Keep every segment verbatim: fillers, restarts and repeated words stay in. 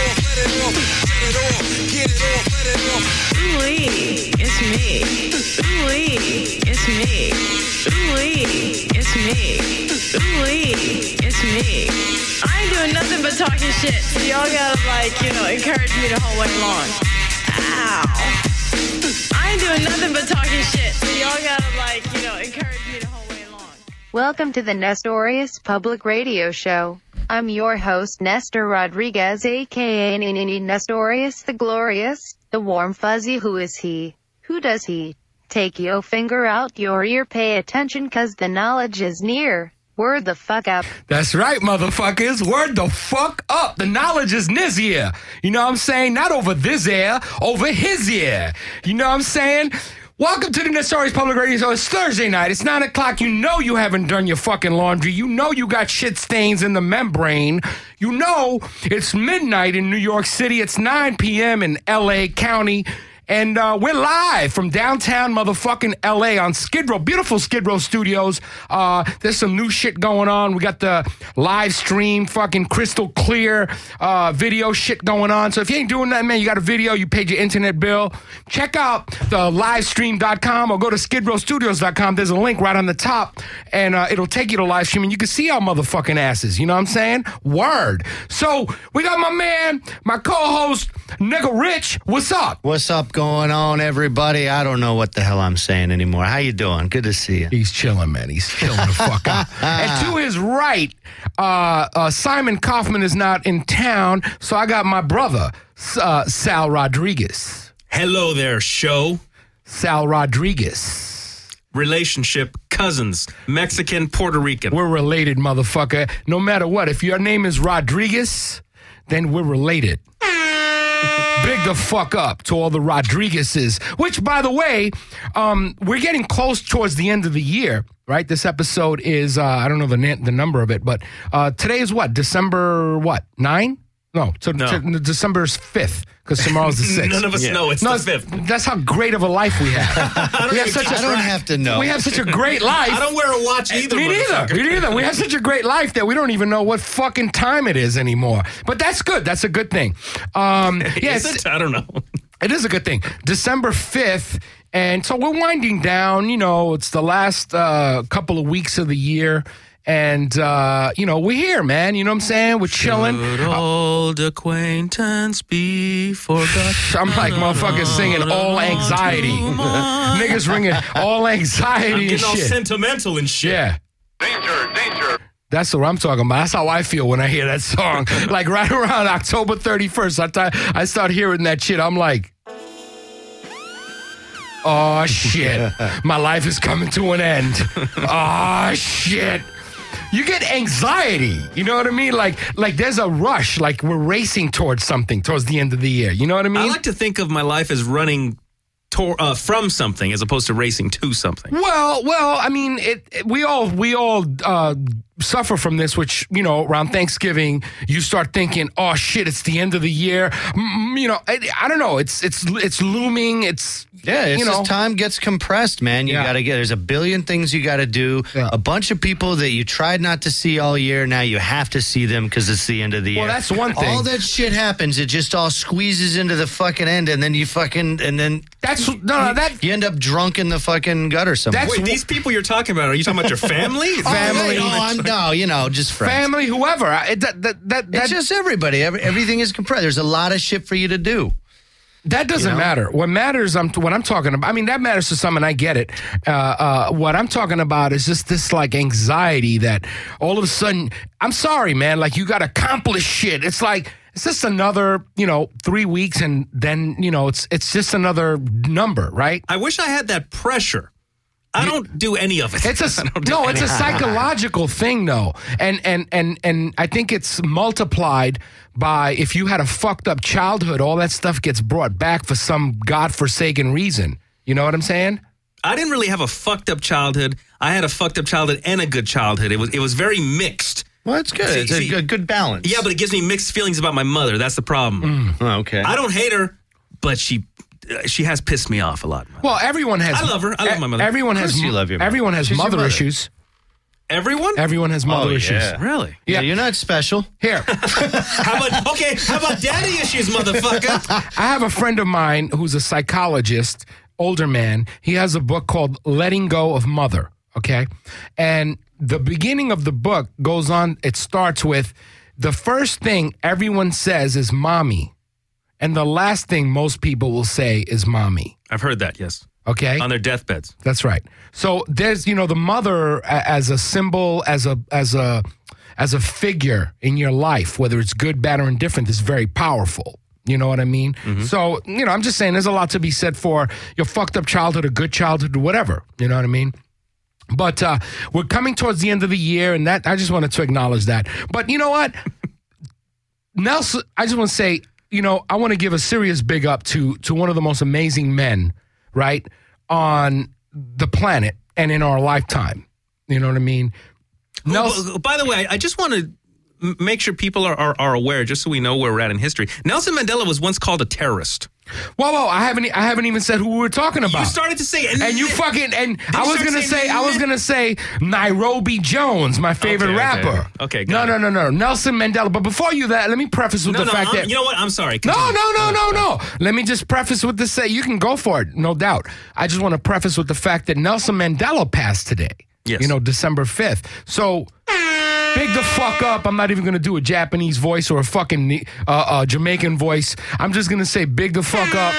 off, let it off, set it off, get it off, let it off. Ooh-wee, it's me. Ooh-wee, it's me. Ooh-wee, it's me. Ooh-wee, it's me. I ain't doing nothing but talking shit, so y'all gotta, like, you know, encourage me the whole way long. Ow. I ain't doing nothing but talking shit, so y'all gotta, like, you know, encourage me the whole way long. Welcome to the Nestorius Public Radio Show. I'm your host, Nestor Rodriguez, aka Nestorius the Glorious, the warm fuzzy. Who is he? Who does he? Take your finger out your ear, pay attention, cause the knowledge is near. Word the fuck up. That's right, motherfuckers. Word the fuck up. The knowledge is this ear. You know what I'm saying? Not over this ear, over his ear. You know what I'm saying? Welcome to the Nestorius Public Radio Show. It's Thursday night. It's nine o'clock. You know you haven't done your fucking laundry. You know you got shit stains in the membrane. You know it's midnight in New York City. It's nine p.m. in L A County. And uh, we're live from downtown motherfucking L A on Skid Row. Beautiful Skid Row Studios. Uh, there's some new shit going on. We got the live stream, fucking crystal clear uh, video shit going on. So if you ain't doing that, man, you got a video, you paid your internet bill, check out the livestream dot com or go to skid row studios dot com. There's a link right on the top, and uh, it'll take you to live stream, and you can see our motherfucking asses. You know what I'm saying? Word. So we got my man, my co-host, Nigga Rich. What's up? What's up, going on, everybody? I don't know what the hell I'm saying anymore. How you doing? Good to see you. He's chilling, man. He's chilling the fuck out. And to his right, uh, uh, Simon Kaufman is not in town, so I got my brother, uh, Sal Rodriguez. Hello there, show. Sal Rodriguez. Relationship, cousins, Mexican, Puerto Rican. We're related, motherfucker. No matter what, if your name is Rodriguez, then we're related. Big the fuck up to all the Rodriguezes, which, by the way, um, we're getting close towards the end of the year, right? This episode is, uh, I don't know the na- the number of it, but uh, today is what? December what? nine? No, so no. T- December's fifth, because tomorrow's the sixth. None of us yeah. know it's no, the fifth. That's how great of a life we have. I don't, we have such a, I don't have to know. We have such a great life. I don't wear a watch either. Me neither. Me neither. We have such a great life that we don't even know what fucking time it is anymore. But that's good. That's a good thing. Um, yes, is it? I don't know. It is a good thing. December fifth. And so we're winding down. You know, it's the last uh, couple of weeks of the year. And, uh, you know, we're here, man. You know what I'm saying? We're chilling. Should old acquaintance be forgot? I'm like motherfuckers singing All Anxiety. Niggas ringing All Anxiety I'm and getting all shit. sentimental and shit. Yeah. Danger, danger. That's what I'm talking about. That's how I feel when I hear that song. Like right around October thirty-first, I, th- I start hearing that shit. I'm like, oh, shit. My life is coming to an end. Oh, shit. You get anxiety, you know what I mean? Like, like there's a rush, like we're racing towards something towards the end of the year. You know what I mean? I like to think of my life as running tor- uh, from something as opposed to racing to something. Well, well, I mean, it, it, we all we all uh, suffer from this, which, you know, around Thanksgiving, you start thinking, oh shit, it's the end of the year. Mm, you know, I, I don't know. It's it's it's looming. It's Yeah, it's you know. just time gets compressed, man. You Yeah. got to get, there's a billion things you got to do. Yeah. A bunch of people that you tried not to see all year, now you have to see them because it's the end of the year. Well, that's one thing. All that shit happens, it just all squeezes into the fucking end, and then you fucking, and then That's no, no that you end up drunk in the fucking gutter somewhere. That's- Wait, these people you're talking about, are you talking about your family? Family. Oh, I'm, no, you know, just friends. family, whoever. I- That that that that, It's just everybody. Every, everything is compressed. There's a lot of shit for you to do. that doesn't you know? matter. What matters, I'm what I'm talking about. I mean, that matters to some, and I get it. Uh, uh, what I'm talking about is just this like anxiety that all of a sudden, I'm sorry, man. Like you got to accomplish shit. It's like. It's just another, you know, three weeks and then, you know, it's it's just another number, right? I wish I had that pressure. I don't do any of it. It's a I don't do no, any it's a psychological thing though. And and and and I think it's multiplied by if you had a fucked up childhood, all that stuff gets brought back for some godforsaken reason. You know what I'm saying? I didn't really have a fucked up childhood. I had a fucked up childhood and a good childhood. It was it was very mixed. Well, it's good. See- it's a see- good, good balance. Yeah, but it gives me mixed feelings about my mother. That's the problem. Oh, okay. I don't hate her, but she uh, she has pissed me off a lot. Well, everyone has I love her. I love my mother. Everyone Of has course you love your mother. everyone has She's your mother mother. issues. Everyone? Everyone has mother Oh, issues. yeah. Really? Yeah, Yeah. you're not special. Here, How about okay? How about daddy issues, motherfucker? I have a friend of mine who's a psychologist, older man. He has a book called Letting Go of Mother, okay? And the beginning of the book goes on, it starts with the first thing everyone says is mommy. And the last thing most people will say is mommy, I've heard that. Yes, okay? on their deathbeds. That's right. So there's, you know, the mother a- as a symbol, as a as a as a figure in your life, whether it's good, bad, or indifferent, is very powerful. You know what I mean? So, you know, I'm just saying there's a lot to be said for your fucked up childhood, a good childhood, whatever. You know what I mean? But uh, we're coming towards the end of the year, and that I just wanted to acknowledge that. But you know what? Nelson, I just want to say, you know, I want to give a serious big up to to one of the most amazing men, right, on the planet and in our lifetime. You know what I mean? Nelson, Oh, by the way, I just want to m- make sure people are, are, are aware, just so we know where we're at in history. Nelson Mandela was once called a terrorist. whoa, whoa! I haven't, I haven't even said who we were talking about. You started to say, and, and you fucking, and I you was start gonna saying say, I was men? gonna say Nairobi Jones, my favorite Okay, okay, rapper. okay, no, got no, it. no, no, Nelson Mandela. But before you that, let me preface with no, the no, fact I'm- that you know what? I'm sorry. No, Continue. no, no, no, no. Let me just preface with this. Say you can go for it, no doubt. I just want to preface with the fact that Nelson Mandela passed today. Yes. You know, December fifth. So big the fuck up. I'm not even going to do a Japanese voice or a fucking uh, uh, Jamaican voice. I'm just going to say big the fuck up.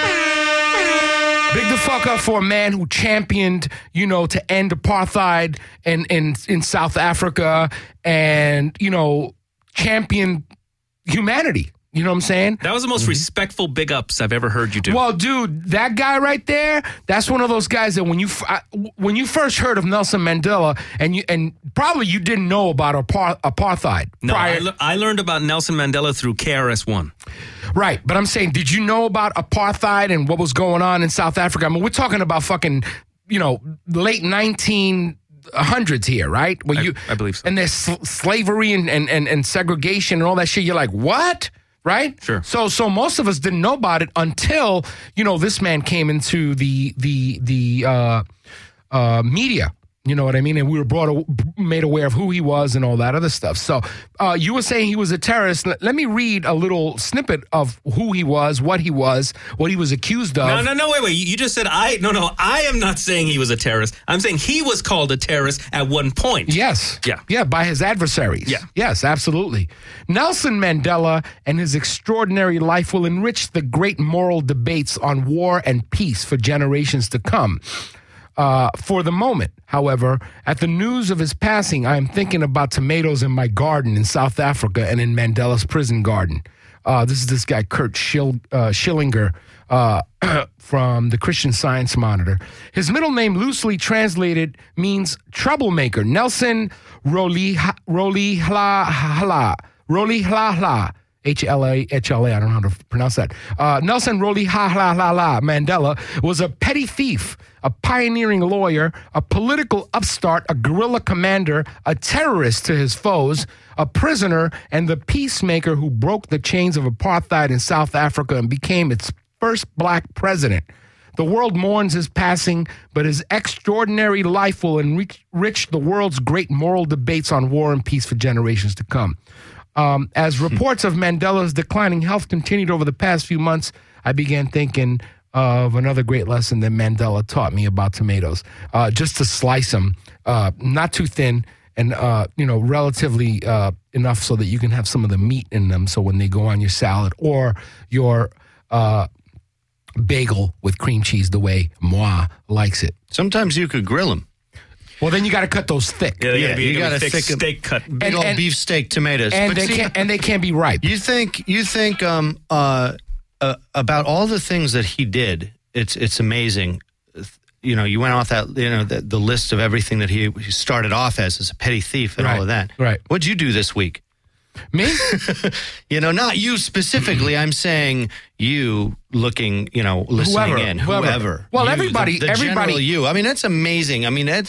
Big the fuck up for a man who championed, you know, to end apartheid in, in, in South Africa and, you know, championed humanity. You know what I'm saying? That was the most respectful big ups I've ever heard you do. Well, dude, that guy right there, that's one of those guys that when you f- I, when you first heard of Nelson Mandela, and you and probably you didn't know about apar- apartheid no, prior, I, le- I learned about Nelson Mandela through K R S One. right? But I'm saying, did you know about apartheid and what was going on in South Africa? I mean, we're talking about fucking, you know, late nineteen hundreds here, right? Where I- you, I believe so. And there's sl- slavery and, and, and, and segregation and all that shit. You're like, what? Right? Sure. So so most of us didn't know about it until, you know, this man came into the the the uh, uh, media. You know what I mean? And we were brought made aware of who he was and all that other stuff. So uh, you were saying he was a terrorist. Let, let me read a little snippet of who he was, what he was, what he was accused of. No, no, no, wait, wait. You you just said I. No, no, I am not saying he was a terrorist. I'm saying he was called a terrorist at one point. Yes. Yeah. Yeah, by his adversaries. Yeah. Yes, absolutely. Nelson Mandela and his extraordinary life will enrich the great moral debates on war and peace for generations to come. Uh, for the moment, however, at the news of his passing, I am thinking about tomatoes in my garden in South Africa and in Mandela's prison garden. Uh, this is this guy, Kurt Schil- uh, Schillinger, uh, from the Christian Science Monitor. His middle name, loosely translated, means troublemaker. Nelson Rolihlahla. Rolihlahla. H L A, H L A, I don't know how to pronounce that. Uh, Nelson Rolihlahla Mandela was a petty thief, a pioneering lawyer, a political upstart, a guerrilla commander, a terrorist to his foes, a prisoner, and the peacemaker who broke the chains of apartheid in South Africa and became its first black president. The world mourns his passing, but his extraordinary life will enrich, enrich the world's great moral debates on war and peace for generations to come. Um, as reports of Mandela's declining health continued over the past few months, I began thinking of another great lesson that Mandela taught me about tomatoes. Uh, just to slice them, uh, not too thin, and uh, you know, relatively uh, enough so that you can have some of the meat in them. So when they go on your salad or your uh, bagel with cream cheese, the way moi likes it. Sometimes you could grill them. Well, then you got to cut those thick. Yeah, they Yeah, gotta be, you you gotta gotta be thick thicken- steak cut. Big And- old and- beefsteak tomatoes. And But they see, can't and they can't be ripe. You think you think um uh, uh about all the things that he did? It's it's amazing. You know, you went off that you know the, the list of everything that he, he started off as as a petty thief and Right, all of that. right. What'd you do this week? Me? You know, not you specifically. I'm saying you looking, you know, listening Whoever, in, whoever. whoever. Well, You, everybody- the, the everybody- general you. I mean, that's amazing. I mean, that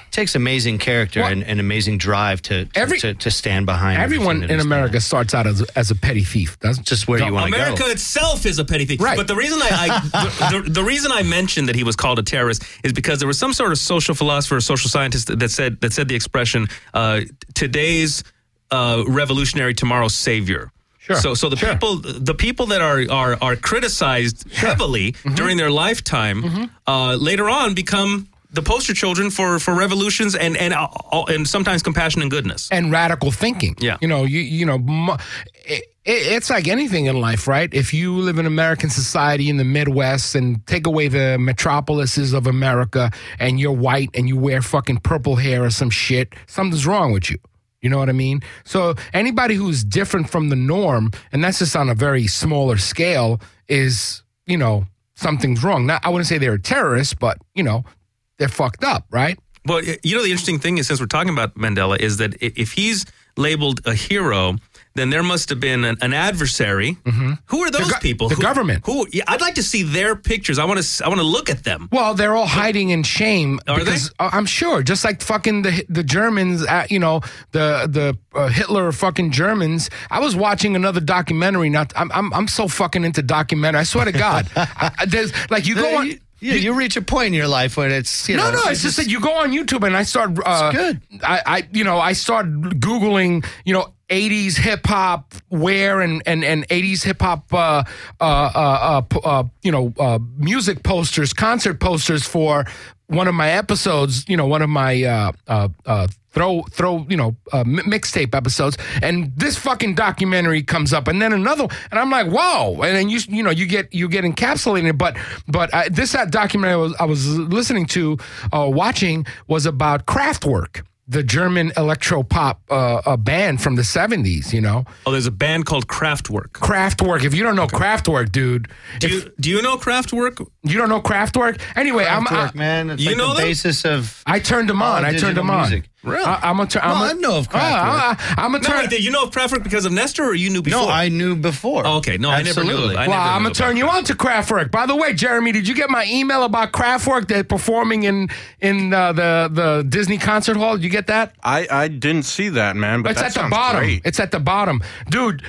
takes amazing character Well, and, and amazing drive to to, every- to to stand behind. Everyone everything that in he's America done. starts out as, as a petty thief. That's Just where you want to go. America itself is a petty thief. Right. But the reason I, I the, the, the reason I mentioned that he was called a terrorist is because there was some sort of social philosopher, or social scientist that said that said the expression uh, "today's uh, revolutionary, tomorrow's savior." Sure. So, so the Sure. people, the people that are are are criticized heavily Mm-hmm. during their lifetime, uh, later on become the poster children for, for revolutions and and uh, and sometimes compassion and goodness. and radical thinking. Yeah. You know, you you know, mo- it, it's like anything in life, right? If you live in American society in the Midwest and take away the metropolises of America and you're white and you wear fucking purple hair or some shit, something's wrong with you. You know what I mean? So anybody who's different from the norm, and that's just on a very smaller scale, is, you know, something's wrong. Now, I wouldn't say they're a terrorist, but, you know, they're fucked up, right? Well, you know, the interesting thing is, since we're talking about Mandela, is that i- if he's labeled a hero, then there must have been an, an adversary. Who are those go- people? the Who- government. Who? Yeah, I'd like to see their pictures. I want to. I want to look at them. Well, they're all hiding in shame Are because uh, I'm sure, just like fucking the the Germans, uh, you know, the the uh, Hitler fucking Germans. I was watching another documentary. Not, I'm I'm I'm so fucking into documentary. I swear to God, I, I- there's like you go on. Yeah, you reach a point in your life when it's you No, know. no, it's just that you go on YouTube and I start. Uh, It's good. I, I, you know, I start googling, you know, eighties hip hop wear and and and eighties hip hop, uh, uh, uh, uh, p- uh, you know, uh, music posters, concert posters for one of my episodes. You know, one of my uh, uh, uh, throw throw you know uh, mi- mixtape episodes, and this fucking documentary comes up, and then another, and I'm like, whoa, and then you you know you get you get encapsulated, but but uh, this that documentary I was I was listening to, uh, watching was about Kraftwerk, the German electro pop uh, uh, band from the seventies. You know, Oh, there's a band called Kraftwerk. Kraftwerk. If you don't know Kraftwerk, dude, Do if you, do you know Kraftwerk? you don't know Kraftwerk. Anyway, I'm. I, Kraftwerk, man. It's You like know the them? basis of. I turned them on. all I turned digital them on. music. Really? I, I'm a. Tur- I'm No, a, I know of Kraftwerk. Ah, I, I'm a No, turn. wait, did you know of Kraftwerk because of Nestor, or you knew before? No, I knew before. Oh, okay, no, I never knew. Absolutely. Of, I Well, never I'm knew gonna turn about you on to Kraftwerk. By the way, Jeremy, did you get my email about Kraftwerk? They're performing in in uh, the the Disney concert hall. Did you get that? I, I didn't see that, man. But It's that at the sounds bottom. great. It's at the bottom, dude.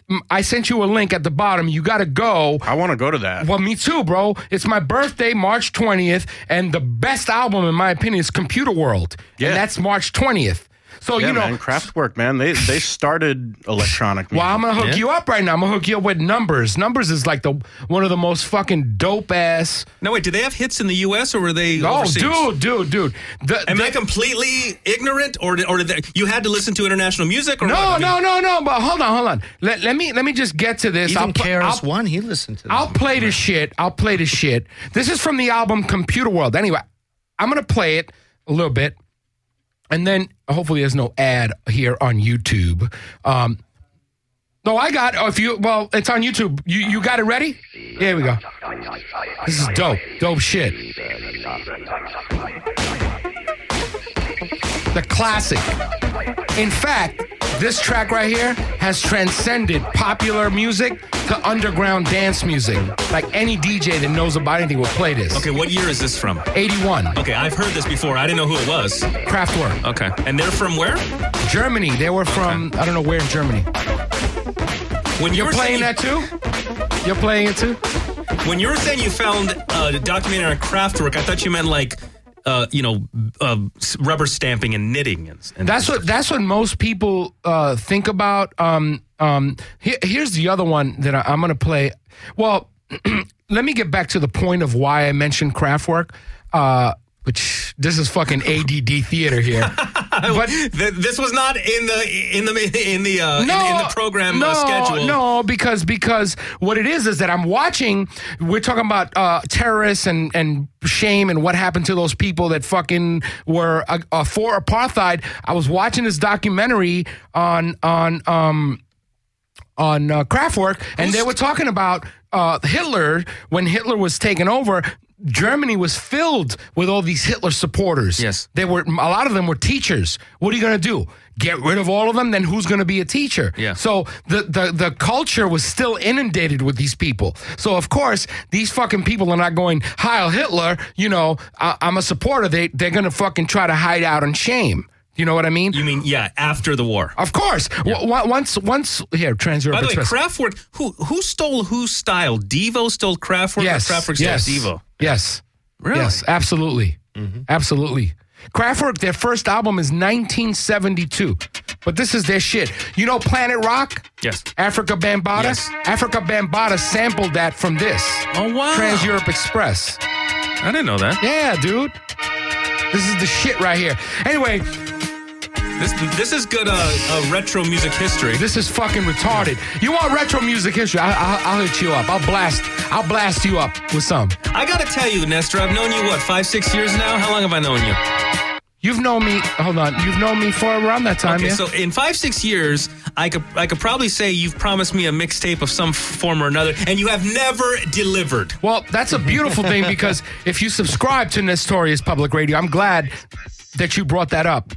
I sent you a link at the bottom. You got to go. I want to go to that. Well, me too, bro. It's my birthday, March twentieth, and the best album, in my opinion, is Computer World, Yeah. and that's March twentieth. So yeah, you know, man, Kraftwerk, man. They they started electronic music. well, I'm gonna hook Yeah. you up right now. I'm gonna hook you up with Numbers. Numbers is like the one of the most fucking dope ass. No, wait, did they have hits in the U S or were they Oh, overseas? dude, dude, dude. The, Am the- I completely ignorant, or did, or did they, you had to listen to international music? Or no, what? I mean, no, no, no. But hold on, hold on. Let, let me let me just get to this. Even I'll, pl- K R S I'll, One, he listened to. Them. I'll play the shit. I'll play the shit. This is from the album Computer World. Anyway, I'm gonna play it a little bit, and then hopefully there's no ad here on YouTube. Um, no, I got. Oh, if you well, it's on YouTube. You you got it ready? Here we go. This is dope. Dope shit. The classic. In fact, this track right here has transcended popular music to underground dance music. Like any D J that knows about anything will play this. Okay, what year is this from? eighty-one. Okay, I've heard this before. I didn't know who it was. Kraftwerk. Okay, and they're from where? Germany. They were from, I don't know where in Germany. When you You're were playing saying, that too? You're playing it too? When you were saying you found uh, a documentary on Kraftwerk, I thought you meant like, uh, you know, uh, rubber stamping and knitting. And, and That's what that's what most people uh, think about. Um, um, here, here's the other one that I, I'm going to play. Well, let me get back to the point of why I mentioned Kraftwerk. Uh, which this is fucking A D D theater here. But Th- this was not in the in the in the uh, in, in the program no, uh, schedule. No, because because what it is is that I'm watching. We're talking about uh, terrorists and and shame and what happened to those people that fucking were uh, uh, for apartheid. I was watching this documentary on on um on uh, Kraftwerk, and they were talking about uh, Hitler when Hitler was taken over. Germany was filled with all these Hitler supporters. Yes. They were, a lot of them were teachers. What are you going to do? Get rid of all of them? Then who's going to be a teacher? Yeah. So the, the, the culture was still inundated with these people. So, of course, these fucking people are not going, Heil Hitler, you know, I, I'm a supporter. They, they're going to fucking try to hide out in shame. You know what I mean? You mean, yeah, after the war. Of course. Yeah. W- once, once here, Trans Europe By the way, Express. Kraftwerk, who who stole whose style? Devo stole Kraftwerk Yes. or Kraftwerk yes. stole Devo? Yes. Really? Yes, absolutely. Mm-hmm. Absolutely. Kraftwerk, their first album is nineteen seventy-two. But this is their shit. You know Planet Rock? Yes. Africa Bambaataa? Yes. Africa Bambaataa sampled that from this. Oh, wow. Trans Europe Express. I didn't know that. Yeah, dude. This is the shit right here. Anyway, This this is good uh, uh, retro music history. this is fucking retarded. You want retro music history? I, I, I'll hit you up. I'll blast. I'll blast you up with some. I gotta tell you, Nestor, I've known you, what, five, six years now? How long have I known you? You've known me. Hold on. You've known me for around that time. Okay, yeah. so in five, six years, I could I could probably say you've promised me a mixtape of some form or another, and you have never delivered. Well, that's a beautiful thing because if you subscribe to Nestorius Public Radio, I'm glad that you brought that up.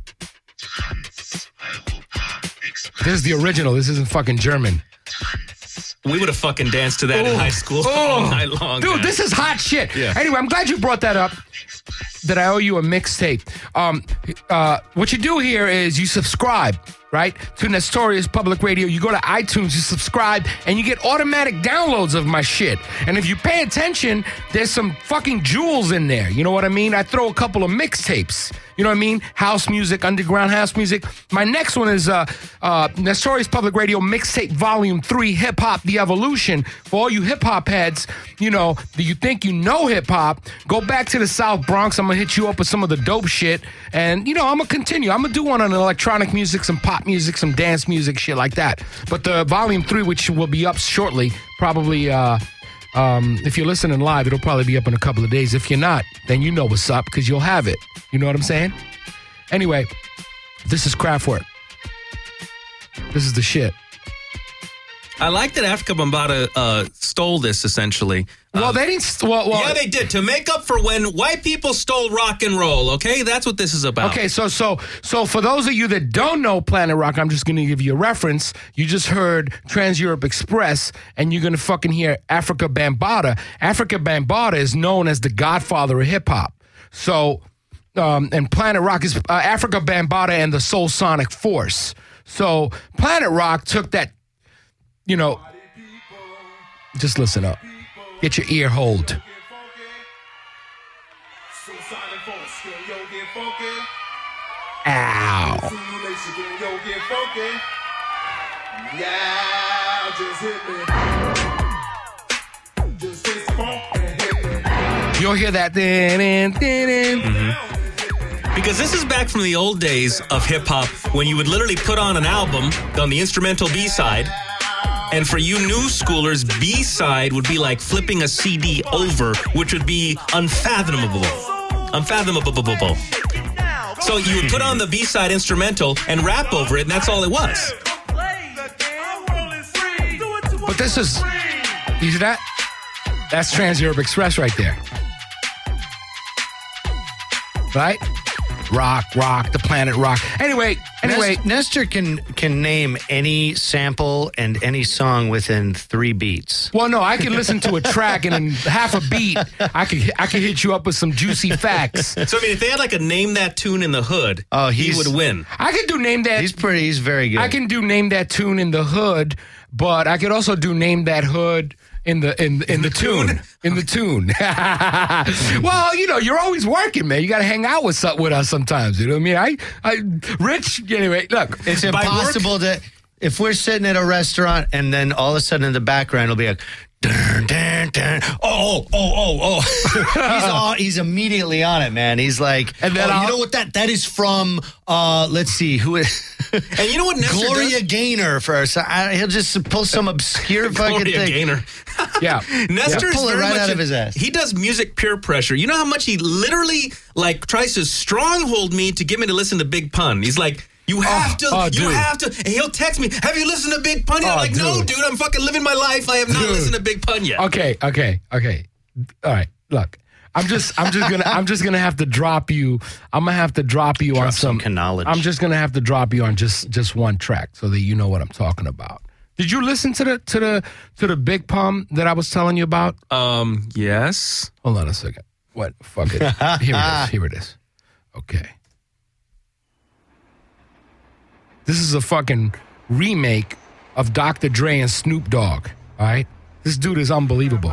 This is the original. This isn't fucking German. We would have fucking danced to that in high school all night long. Dude, man. this is hot shit. Yeah. Anyway, I'm glad you brought that up, that I owe you a mixtape. Um, uh, what you do here is you subscribe, right, to Nestorius Public Radio. You go to iTunes, you subscribe, and you get automatic downloads of my shit. And if you pay attention, there's some fucking jewels in there. You know what I mean? I throw a couple of mixtapes. You know what I mean? House music, underground house music. My next one is uh, uh, Nestorius Public Radio Mixtape Volume three, Hip Hop, The Evolution. For all you hip hop heads, you know, do you think you know hip hop? Go back to the South Bronx. I'm going to hit you up with some of the dope shit. And, you know, I'm going to continue. I'm going to do one on electronic music, some pop music, some dance music, shit like that. But the Volume three, which will be up shortly, probably... Uh, Um, if you're listening live, it'll probably be up in a couple of days. If you're not, then you know what's up because you'll have it. You know what I'm saying? Anyway, this is Kraftwerk. This is the shit. I like that Africa Bambaataa uh, stole this, essentially. Well, Um, they didn't. st- Well, well, yeah, they did, to make up for when white people stole rock and roll, okay? That's what this is about. Okay, so so so for those of you that don't know Planet Rock, I'm just going to give you a reference. You just heard Trans Europe Express, and you're going to fucking hear Africa Bambaataa. Africa Bambaataa is known as the godfather of hip hop. So, um, and Planet Rock is uh, Africa Bambaataa and the Soul Sonic Force. So Planet Rock took that, you know, just listen up. Get your ear hold. Ow. You'll hear that. Mm-hmm. Because this is back from the old days of hip-hop when you would literally put on an album on the instrumental B-side, and for you new schoolers, B-side would be like flipping a C D over, which would be unfathomable. Unfathomable. So you would put on the B-side instrumental and rap over it, and that's all it was. But this is, you see that? That's Trans Europe Express right there. Right? Rock, rock, the planet rock. Anyway, anyway. Nes- Nestor can can name any sample and any song within three beats. Well, no, I can listen to a track and in half a beat, I could I could hit you up with some juicy facts. So, I mean, if they had like a name that tune in the hood, Oh, he he's- would win. I could do name that. He's pretty. He's very good. I can do name that tune in the hood, but I could also do name that hood in the in in, the, tune. in the tune. Well, you know, you're always working, man. You got to hang out with some- with us sometimes. You know what I mean? I, I Rich. Anyway, look, It's By impossible to. If we're sitting at a restaurant and then all of a sudden in the background it'll be like, dun, dun, dun. oh, oh, oh, oh, oh. he's all, he's immediately on it, man. He's like, And then oh, I'll- you know what that that is from? Uh, let's see, who is And you know what Nestor Gloria does? Gaynor for us. I, he'll just pull some obscure fucking Gloria thing. Gaynor. yeah. Nestor Yeah. is Pull it very right much out a- of his ass. He does music peer pressure. You know how much he literally like tries to stronghold me to get me to listen to Big Pun. He's like, you have to, oh, you dude. have to. And he'll text me, have you listened to Big Pun yet? I'm Oh, like, no, dude. dude, I'm fucking living my life. I have not Dude. listened to Big Pun yet. Okay, okay, okay. All right, look. I'm just, I'm just gonna, I'm just gonna have to drop you. I'm gonna have to drop you Drop on some some knowledge. I'm just gonna have to drop you on just, just one track so that you know what I'm talking about. Did you listen to the, to the, to the Big Pun that I was telling you about? Um, yes. Hold on a second. What? Fuck it. Here it is. Here it is. Okay. This is a fucking remake of Doctor Dre and Snoop Dogg. All right. This dude is unbelievable.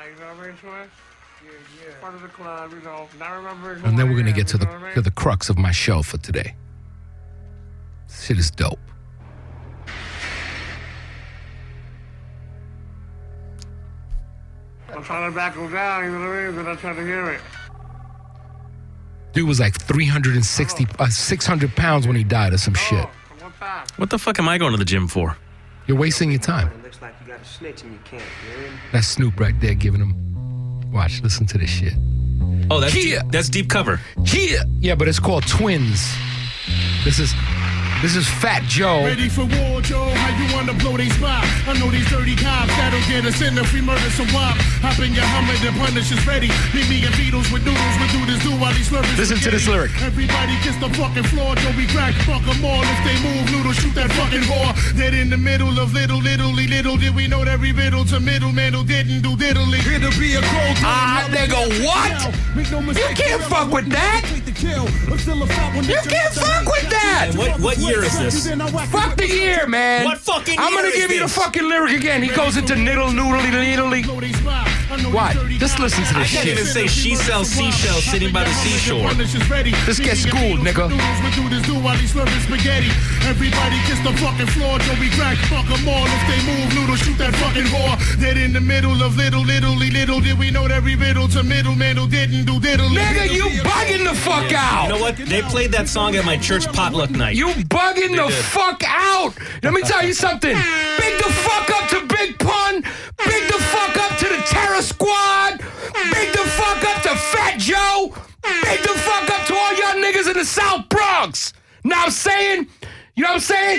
And then we're gonna get to the to the crux of my show for today. This shit is dope. I'm trying to back him down, you know what I mean? But I'm trying to hear it. Dude was like three hundred sixty, uh, six hundred pounds when he died or some shit. What the fuck am I going to the gym for? You're wasting your time. It looks like you got a snitch and you can't, you know? That's Snoop right there giving him. Watch, listen to this shit. Oh, that's Yeah. deep, that's deep cover. Yeah, yeah, but it's called Twins. This is this is Fat Joe. Ready for war, Joe? How you wanna blow they spot? I know these dirty cops that'll get us in if we murder some wop. Hop in your Hummer, the punish is ready. Meet me and Beatles with noodles, we do this do while these slurpers. Listen to this lyric. Everybody kiss the fucking floor, Joe. We crack, fuck them all. If they move, noodle, shoot that fucking whore. Dead in the middle of little, littly, little did we know that every riddle to middleman who didn't do diddly. It'll be a cold Ah, nigga, what? You can't fuck with that. You can't fuck with that. And what, what year is this? Fuck the year, man. What fucking I'm gonna year is give you the this? fucking lyric again. He goes into niddle, noodly, needly. What? Just listen to I this can't shit. even say she sells seashells sitting by the seashore. Just get schooled, nigga. Everybody kiss the fucking floor till we crack, fuck them all. If they move, noodle, shoot that fucking whore. Dead in the middle of little, little, little did we know that every riddle to middleman who didn't do diddly. Nigga, you bugging the fuck out. You know what? They played that song at my church potluck night. You bugging the did. fuck out. Let me tell you something. Big the fuck up to Big Pun. Big the fuck up to the Terror Squad. Big the fuck up to Fat Joe. Big the fuck up to all y'all niggas in the South Bronx. Know what I'm saying? You know what I'm saying?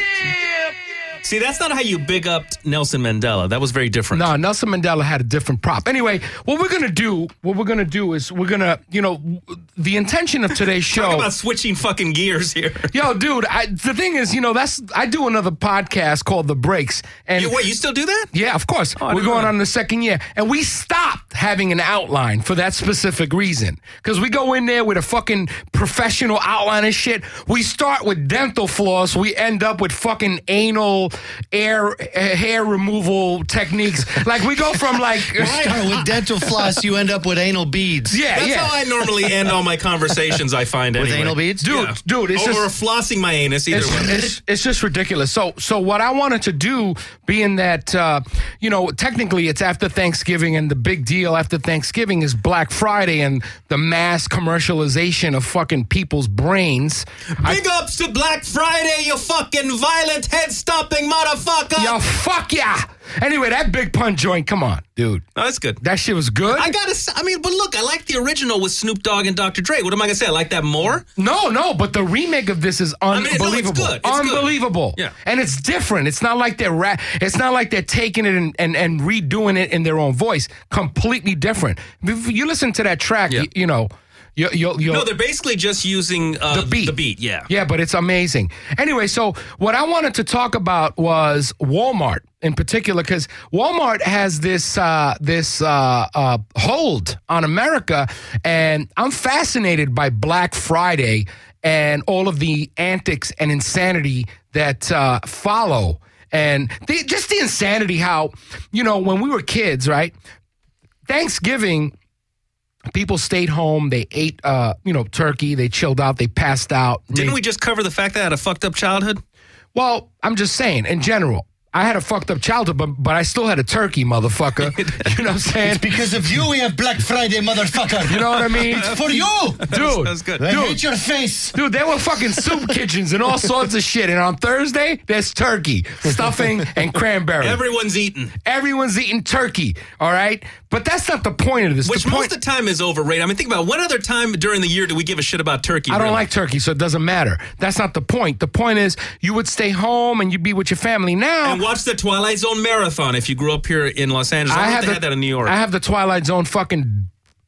See, that's not how you big up Nelson Mandela. That was very different. No, Nelson Mandela had a different prop. Anyway, what we're gonna do, what we're gonna do is we're gonna, you know, the intention of today's show. Talk about switching fucking gears here. Yo, dude, I, the thing is, you know, that's I do another podcast called The Breaks, and You, wait, you still do that? yeah, of course, Oh, I we're didn't going know. on the second year, and we stopped having an outline for that specific reason because we go in there with a fucking professional outline and shit. We start with dental floss, we end up with fucking anal air uh, hair removal techniques. Like we go from like Start with dental floss, you end up with anal beads. yeah, That's yeah. how I normally end all my conversations, I find, With anyway. anal beads? Dude, Yeah. dude, it's Over just flossing my anus, either it's, way. it's, it's just ridiculous. So, so what I wanted to do, being that uh, you know, technically it's after Thanksgiving, and the big deal after Thanksgiving is Black Friday and the mass commercialization of fucking people's brains. Big ups to Black Friday, you fucking violent head-stomping motherfucker. Yo, fuck yeah. Anyway, that Big Pun joint, come on, dude. No, that's good. That shit was good. I gotta say, I mean, but look, I like the original with Snoop Dogg and Doctor Dre. What am I gonna say? I like that more? No, no, but the remake of this is mean, no, it's unbelievable. good. It's good. unbelievable. Yeah. And it's different. It's not like they're ra- it's not like they're taking it and, and, and redoing it in their own voice. Completely different. If you listen to that track, Yeah. you, you know, you you'll, you'll No, they're basically just using uh, The beat. The beat, yeah. Yeah, but it's amazing. Anyway, so what I wanted to talk about was Walmart in particular, because Walmart has this uh, this uh, uh, hold on America, and I'm fascinated by Black Friday and all of the antics and insanity that uh, follow, and the, just the insanity. How, you know, when we were kids, right? Thanksgiving. People stayed home. They ate, uh, you know, turkey. They chilled out. They passed out. Didn't They- we just cover the fact that I had a fucked up childhood? Well, I'm just saying, in general, I had a fucked up childhood, but, but I still had a turkey, motherfucker. You know what I'm saying? Because of you, we have Black Friday, motherfucker. You know what I mean? For you. Dude, That's good. I Dude. hate your face. dude, there were fucking soup kitchens and all sorts of shit. And on Thursday, there's turkey, stuffing, and cranberry. Everyone's eating. Everyone's eating turkey, all right? But that's not the point of this. Which the point, most of the time is overrated. I mean, think about it. What other time during the year do we give a shit about turkey? I don't really? like turkey, so it doesn't matter. That's not the point. The point is you would stay home and you'd be with your family. Now, And watch the Twilight Zone marathon if you grew up here in Los Angeles. I, don't know if they the, had that in New York. I have the Twilight Zone fucking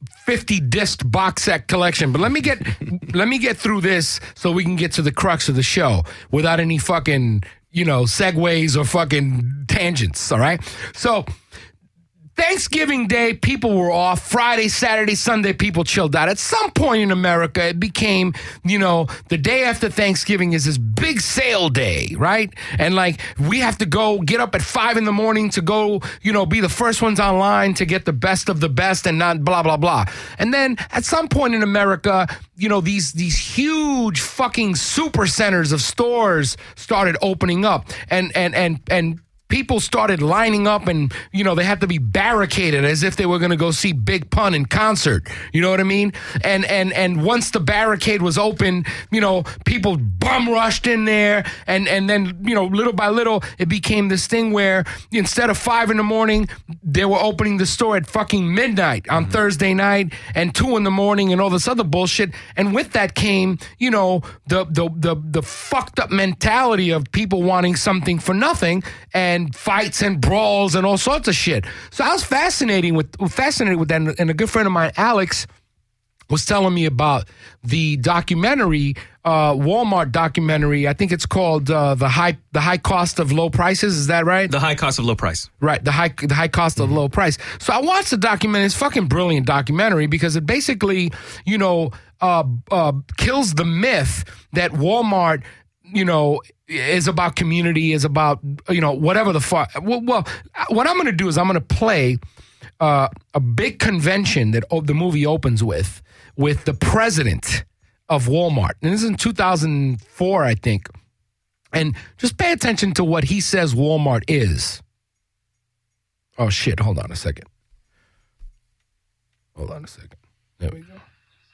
fifty disc box set collection. But let me get let me get through this so we can get to the crux of the show without any fucking, you know, segues or fucking tangents, all right? So Thanksgiving Day, people were off. Friday, Saturday, Sunday, people chilled out. At some point in America, it became, you know, the day after Thanksgiving is this big sale day, right? And like, we have to go get up at five in the morning to go, you know, be the first ones online to get the best of the best and not blah, blah, blah. And then at some point in America, you know, these these huge fucking super centers of stores started opening up. And, and, and, and, people started lining up and, you know, they had to be barricaded as if they were going to go see Big Pun in concert. You know what I mean? And and and once the barricade was open, you know, people bum rushed in there. And, and then, you know, little by little, it became this thing where instead of five in the morning, they were opening the store at fucking midnight on mm-hmm. Thursday night and two in the morning and all this other bullshit. And with that came, you know, the the the, the fucked up mentality of people wanting something for nothing and And fights and brawls and all sorts of shit. So I was fascinating with fascinated with that, and a good friend of mine, Alex, was telling me about the documentary, uh, Walmart documentary. I think it's called uh, the high the high cost of low prices. Is that right? The high cost of low price. Right. The high the high cost mm-hmm. of low price. So I watched the documentary. It's a fucking brilliant documentary because it basically, you know, uh, uh, kills the myth that Walmart, you know, is about community, is about, you know, whatever the fuck. Well, well what I'm going to do is I'm going to play uh, a big convention that oh, the movie opens with, with the president of Walmart. And this is in two thousand four, I think. And just pay attention to what he says Walmart is. Oh, shit. Hold on a second. Hold on a second. There we go.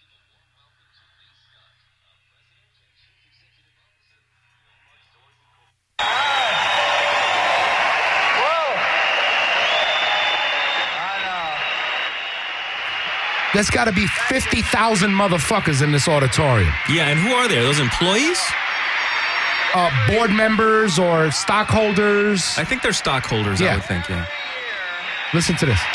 There's got to be fifty thousand motherfuckers in this auditorium. Yeah, and who are they? Are those employees? Uh, board members or stockholders. I think they're stockholders, yeah. I would think, yeah. Listen to this.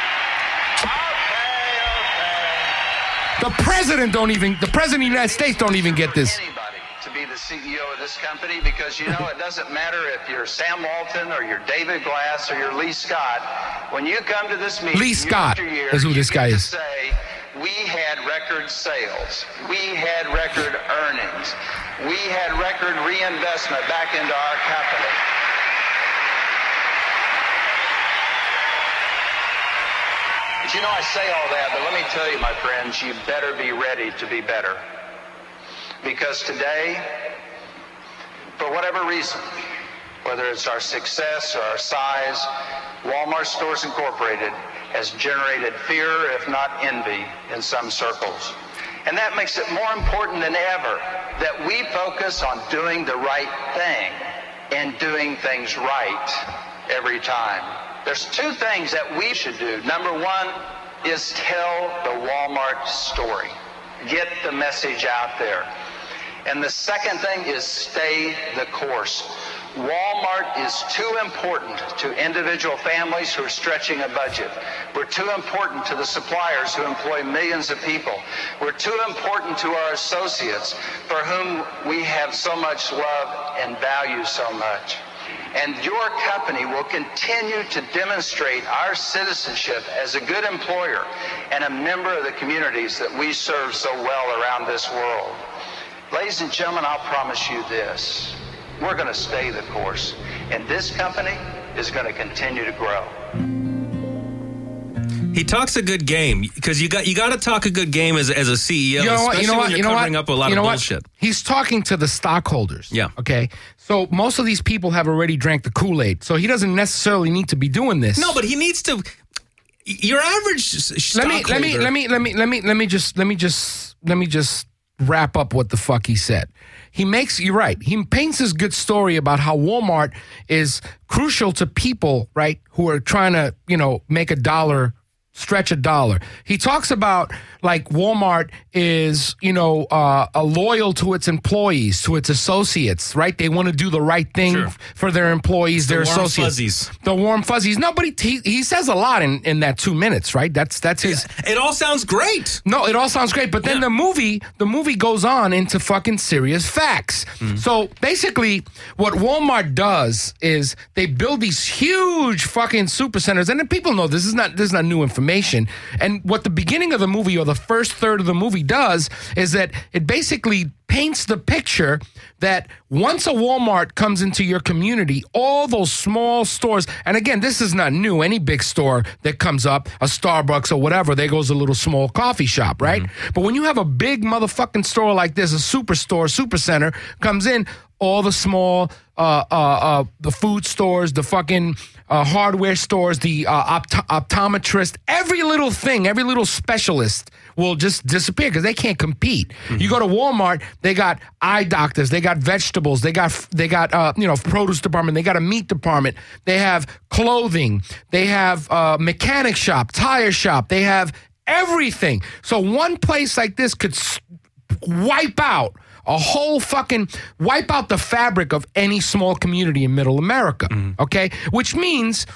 The president don't even, the president of the United States don't even get this. To be the C E O of this company, because you know it doesn't matter if you're Sam Walton or you're David Glass or you're Lee Scott. When you come to this meeting, Lee Scott year year, is who this guy is. Say, we had record sales, we had record earnings, we had record reinvestment back into our company. But you know, I say all that, but let me tell you, my friends, you better be ready to be better. Because today, for whatever reason, whether it's our success or our size, Walmart Stores Incorporated has generated fear, if not envy, in some circles. And that makes it more important than ever that we focus on doing the right thing and doing things right every time. There's two things that we should do. Number one is tell the Walmart story. Get the message out there. And the second thing is stay the course. Walmart is too important to individual families who are stretching a budget. We're too important to the suppliers who employ millions of people. We're too important to our associates for whom we have so much love and value so much. And your company will continue to demonstrate our citizenship as a good employer and a member of the communities that we serve so well around this world. Ladies and gentlemen, I'll promise you this. We're going to stay the course, and this company is going to continue to grow. He talks a good game because you got you got to talk a good game as as a C E O, you know especially what, you know when what, you're you know covering what? up a lot you know of what? bullshit. He's talking to the stockholders. Yeah. Okay. So most of these people have already drank the Kool-Aid, so he doesn't necessarily need to be doing this. No, but he needs to. Your average stockholder. Let me let me let me let me let me let me just let me just let me just wrap up what the fuck he said. He makes, you're right, he paints this good story about how Walmart is crucial to people, right, who are trying to, you know, make a dollar stretch a dollar. He talks about like Walmart is, you know, uh, a loyal to its employees, to its associates, right? They want to do the right thing Sure. for their employees, The their warm associates. fuzzies. The warm fuzzies. No, but he, he, he says a lot in, in that two minutes, right? That's that's his. It all sounds great. No, it all sounds great, but then Yeah. the movie, the movie goes on into fucking serious facts. Mm-hmm. So basically, what Walmart does is they build these huge fucking supercenters, and then people know this is not this is not new information. And what the beginning of the movie or the first third of the movie does is that it basically paints the picture that once a Walmart comes into your community, all those small stores, and again, this is not new. Any big store that comes up, a Starbucks or whatever, there goes a little small coffee shop, right? Mm-hmm. But when you have a big motherfucking store like this, a superstore, supercenter comes in, all the small, uh, uh, uh, the food stores, the fucking uh, hardware stores, the uh, opt- optometrist, every little thing, every little specialist will just disappear because they can't compete. Mm-hmm. You go to Walmart, they got eye doctors, they got vegetables, they got they got uh, you know produce department, they got a meat department, they have clothing, they have uh, mechanic shop, tire shop, they have everything. So one place like this could s- wipe out a whole fucking wipe out the fabric of any small community in Middle America. Mm-hmm. Okay, which means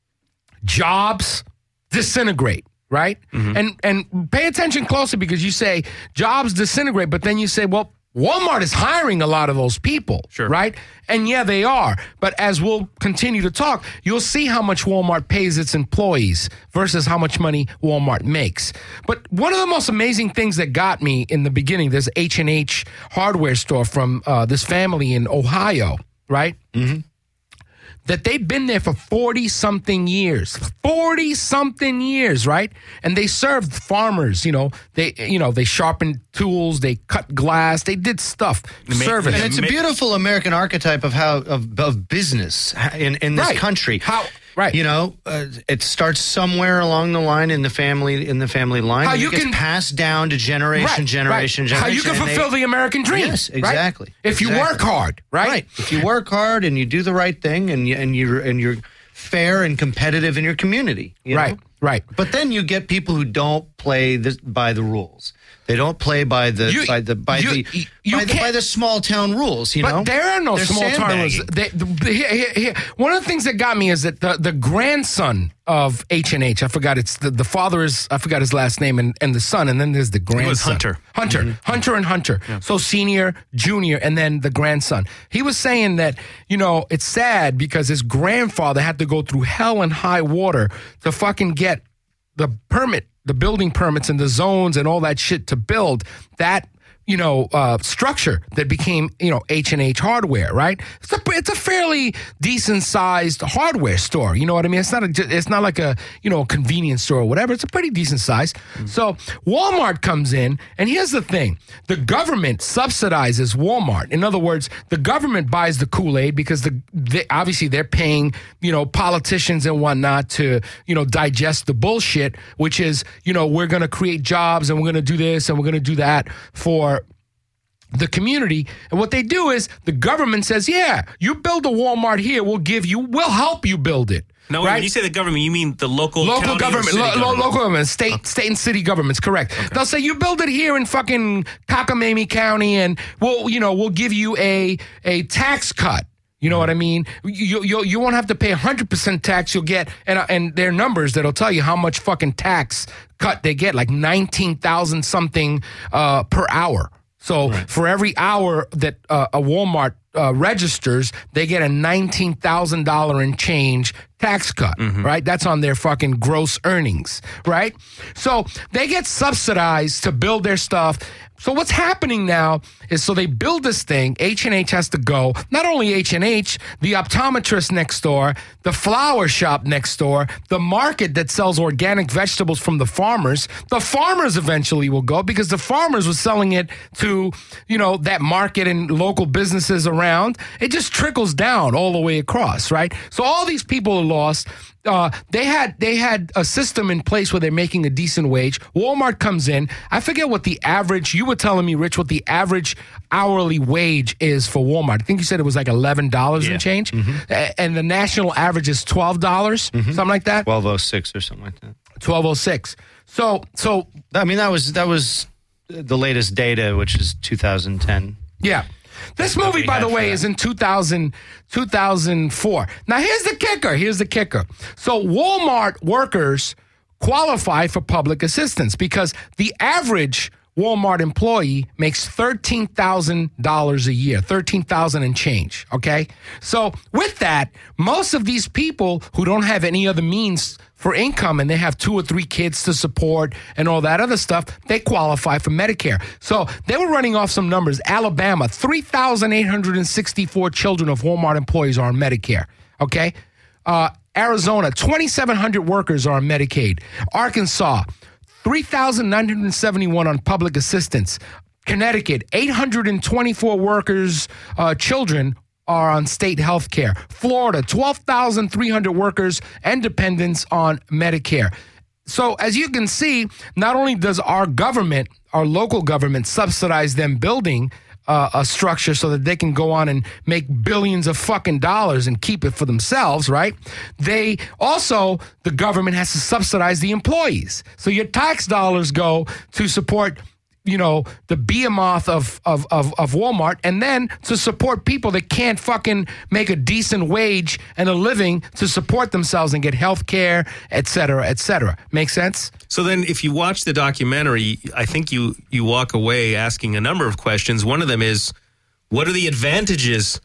jobs disintegrate. Right? Mm-hmm. And and pay attention closely because you say jobs disintegrate, but then you say, well, Walmart is hiring a lot of those people. Sure. Right? And yeah, they are. But as we'll continue to talk, you'll see how much Walmart pays its employees versus how much money Walmart makes. But one of the most amazing things that got me in the beginning, there's H and H hardware store from uh, this family in Ohio, right? Mm-hmm. That they've been there for forty-something years. forty-something years, right? And they served farmers, you know. They you know, they sharpened tools, they cut glass, they did stuff. Service. And it's a beautiful American archetype of how of, of business in, in this Right. country. How right. You know, uh, it starts somewhere along the line in the family in the family line. How and you it gets can- passed down to generation, Right, generation, right. generation. How you can and they- fulfill the American dream. Yes, right? exactly. If you Exactly. work hard, right? Right. If you work hard and you do the right thing and you and you're and you're fair and competitive in your community, you Right, know? right. But then you get people who don't play this, by the rules. They don't play by the You- by the by you- the you by the, can't- by the small town rules. You but know, there are no They're small town rules. sandbagging. They, the, the- here, here, here. One of the things that got me is that the, the grandson of H and H, I forgot it's the, the father is I forgot his last name and, and the son, and then there's the grandson. was Hunter. Hunter, Mm-hmm. Hunter, and Hunter. So senior, junior, and then the grandson. He was saying that you know it's sad because his grandfather had to go through hell and high water to fucking get the permit, the building permits and the zones and all that shit to build that, you know, uh, structure that became, you know, H and H Hardware, right? It's a, it's a fairly decent sized hardware store. You know what I mean? It's not a, it's not like a, you know, a convenience store or whatever. It's a pretty decent size. Mm-hmm. So Walmart comes in, and here's the thing. The government subsidizes Walmart. In other words, the government buys the Kool-Aid because the they, obviously they're paying, you know, politicians and whatnot to, you know, digest the bullshit, which is, you know, we're going to create jobs and we're going to do this and we're going to do that for the community. And what they do is the government says, yeah, you build a Walmart here, we'll give you, we'll help you build it. No, wait, right? when you say the government, you mean the local Local county or government, city lo- lo- government? local government, state, state and city governments, correct. They'll say you build it here in fucking Cockamamie County, and we'll, you know, we'll give you a a tax cut. You know what I mean? You you you won't have to pay one hundred percent tax. You'll get and uh, and there are numbers that'll tell you how much fucking tax cut they get, like nineteen thousand something uh, per hour. So right. for every hour that uh, a Walmart uh, registers, they get a nineteen thousand dollars and change tax cut, mm-hmm. right? That's on their fucking gross earnings, right? So they get subsidized to build their stuff. So what's happening now is so they build this thing. H and H has to go. Not only H and H, the optometrist next door, the flower shop next door, the market that sells organic vegetables from the farmers. The farmers eventually will go because the farmers were selling it to, you know, that market and local businesses around. It just trickles down all the way across, right? So all these people are lost. Uh, they had they had a system in place where they're making a decent wage. Walmart comes in. I forget what the average, you were telling me, Rich, what the average hourly wage is for Walmart. I think you said it was like eleven dollars Yeah. and change. Mm-hmm. A- And the national average is twelve dollars, Mm-hmm. something like that. twelve oh six or something like that. twelve oh six. So, so I mean, that was that was the latest data, which is two thousand ten. Yeah. This movie, by the way, is in two thousand, two thousand four. Now, here's the kicker. Here's the kicker. So Walmart workers qualify for public assistance because the average Walmart employee makes thirteen thousand dollars a year, thirteen thousand dollars and change, okay? So with that, most of these people who don't have any other means for income and they have two or three kids to support and all that other stuff, they qualify for Medicare. So they were running off some numbers. Alabama, three thousand eight hundred sixty-four children of Walmart employees are on Medicare, okay? Uh, Arizona, twenty-seven hundred workers are on Medicaid. Arkansas, three thousand nine hundred seventy-one on public assistance. Connecticut, eight hundred twenty-four workers, uh, children are on state health care. Florida, twelve thousand three hundred workers and dependents on Medicare. So as you can see, not only does our government, our local government, subsidize them building uh, a structure so that they can go on and make billions of fucking dollars and keep it for themselves, right? They also, the government has to subsidize the employees. So your tax dollars go to support, you know, the behemoth of, of, of, of Walmart, and then to support people that can't fucking make a decent wage and a living to support themselves and get health care, et cetera, et cetera. Make sense? So then if you watch the documentary, I think you, you walk away asking a number of questions. One of them is, what are the advantages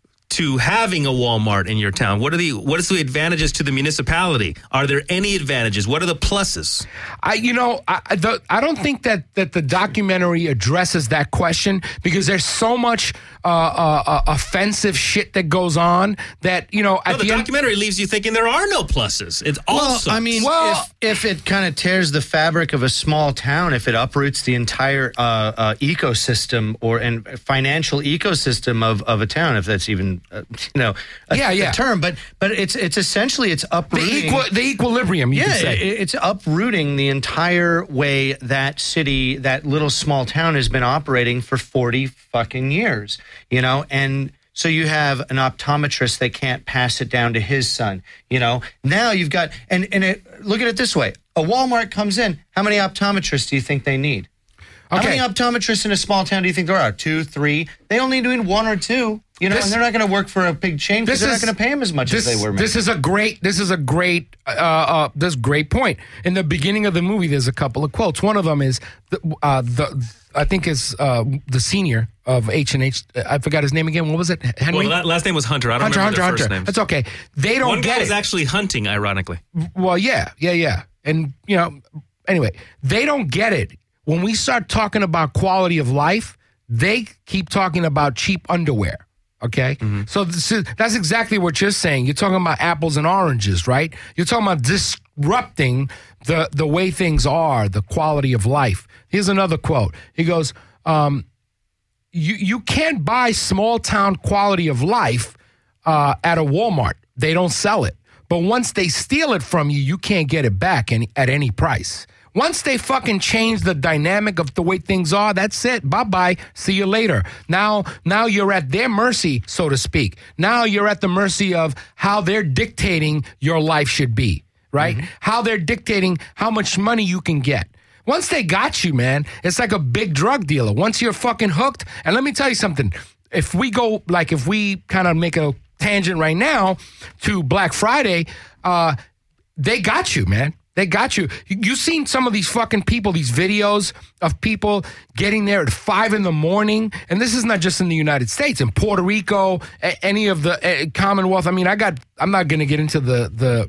to having a Walmart in your town? What are the what is the advantages to the municipality? Are there any advantages? What are the pluses? I, you know, I, the, I don't think that, that the documentary addresses that question because there's so much uh, uh, uh, offensive shit that goes on that, you know, at no, the, the documentary end, leaves you thinking there are no pluses. It's all well, sucks. I mean, well, if, if it kind of tears the fabric of a small town, if it uproots the entire uh, uh, ecosystem or and financial ecosystem of, of a town, if that's even Uh, you know, a, yeah, yeah. a term, but but it's it's essentially it's uprooting the, equi- the equilibrium. You yeah, could say. It, it's uprooting the entire way that city, that little small town, has been operating for forty fucking years. You know, and so you have an optometrist that can't pass it down to his son. You know, now you've got and and it, look at it this way: a Walmart comes in. How many optometrists do you think they need? Okay. How many optometrists in a small town do you think there are? Two, three? They only doing one or two. You know, This- and they're not going to work for a big chain because they're is- not going to pay them as much this, as they were. This is a great. This is a great. Uh, uh, this great point. In the beginning of the movie, there's a couple of quotes. One of them is the. Uh, the I think is uh, the senior of H and H. I forgot his name again. What was it? Henry. Well, the last name was Hunter. I don't Hunter. remember Hunter. their first Hunter. names. That's okay. They don't One get guy it. was actually hunting, ironically. Well, yeah, yeah, yeah. And, you know, anyway, they don't get it. When we start talking about quality of life, they keep talking about cheap underwear. Okay? Mm-hmm. So this is, that's exactly what you're saying. You're talking about apples and oranges, right? You're talking about disrupting the, the way things are, the quality of life. Here's another quote. He goes, um, you, you can't buy small town quality of life uh, at a Walmart. They don't sell it. But once they steal it from you, you can't get it back any, at any price. Once they fucking change the dynamic of the way things are, that's it. Bye-bye. See you later. Now, now you're at their mercy, so to speak. Now you're at the mercy of how they're dictating your life should be, right? Mm-hmm. How they're dictating how much money you can get. Once they got you, man, it's like a big drug dealer. Once you're fucking hooked, and let me tell you something. If we go, like if we kind of make a tangent right now to Black Friday, uh, they got you, man. They got you. You've seen some of these fucking people, these videos of people getting there at five in the morning. And this is not just in the United States. In Puerto Rico, any of the uh, Commonwealth. I mean, I got, I'm not going to get into the, the,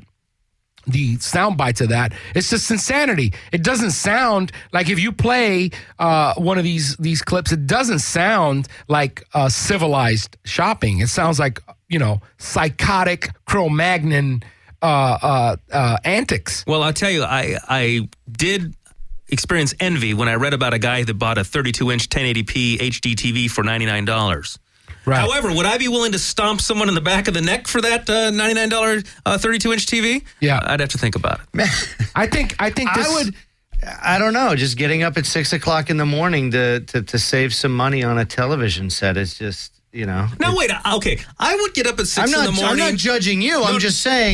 the sound bites of that. It's just insanity. It doesn't sound like if you play uh, one of these, these clips, it doesn't sound like uh, civilized shopping. It sounds like, you know, psychotic Cro-Magnon Uh, uh, uh, antics. Well, I'll tell you, I I did experience envy when I read about a guy that bought a thirty-two inch ten eighty p H D T V for ninety-nine dollars. Right. However, would I be willing to stomp someone in the back of the neck for that uh, ninety-nine dollars uh, thirty-two inch T V? Yeah. I'd have to think about it. I think I think this, I would. I don't know. Just getting up at six o'clock in the morning to, to, to save some money on a television set is just, you know. No, wait. Okay. I would get up at six I'm not, in the morning. I'm not judging you. No, I'm just saying,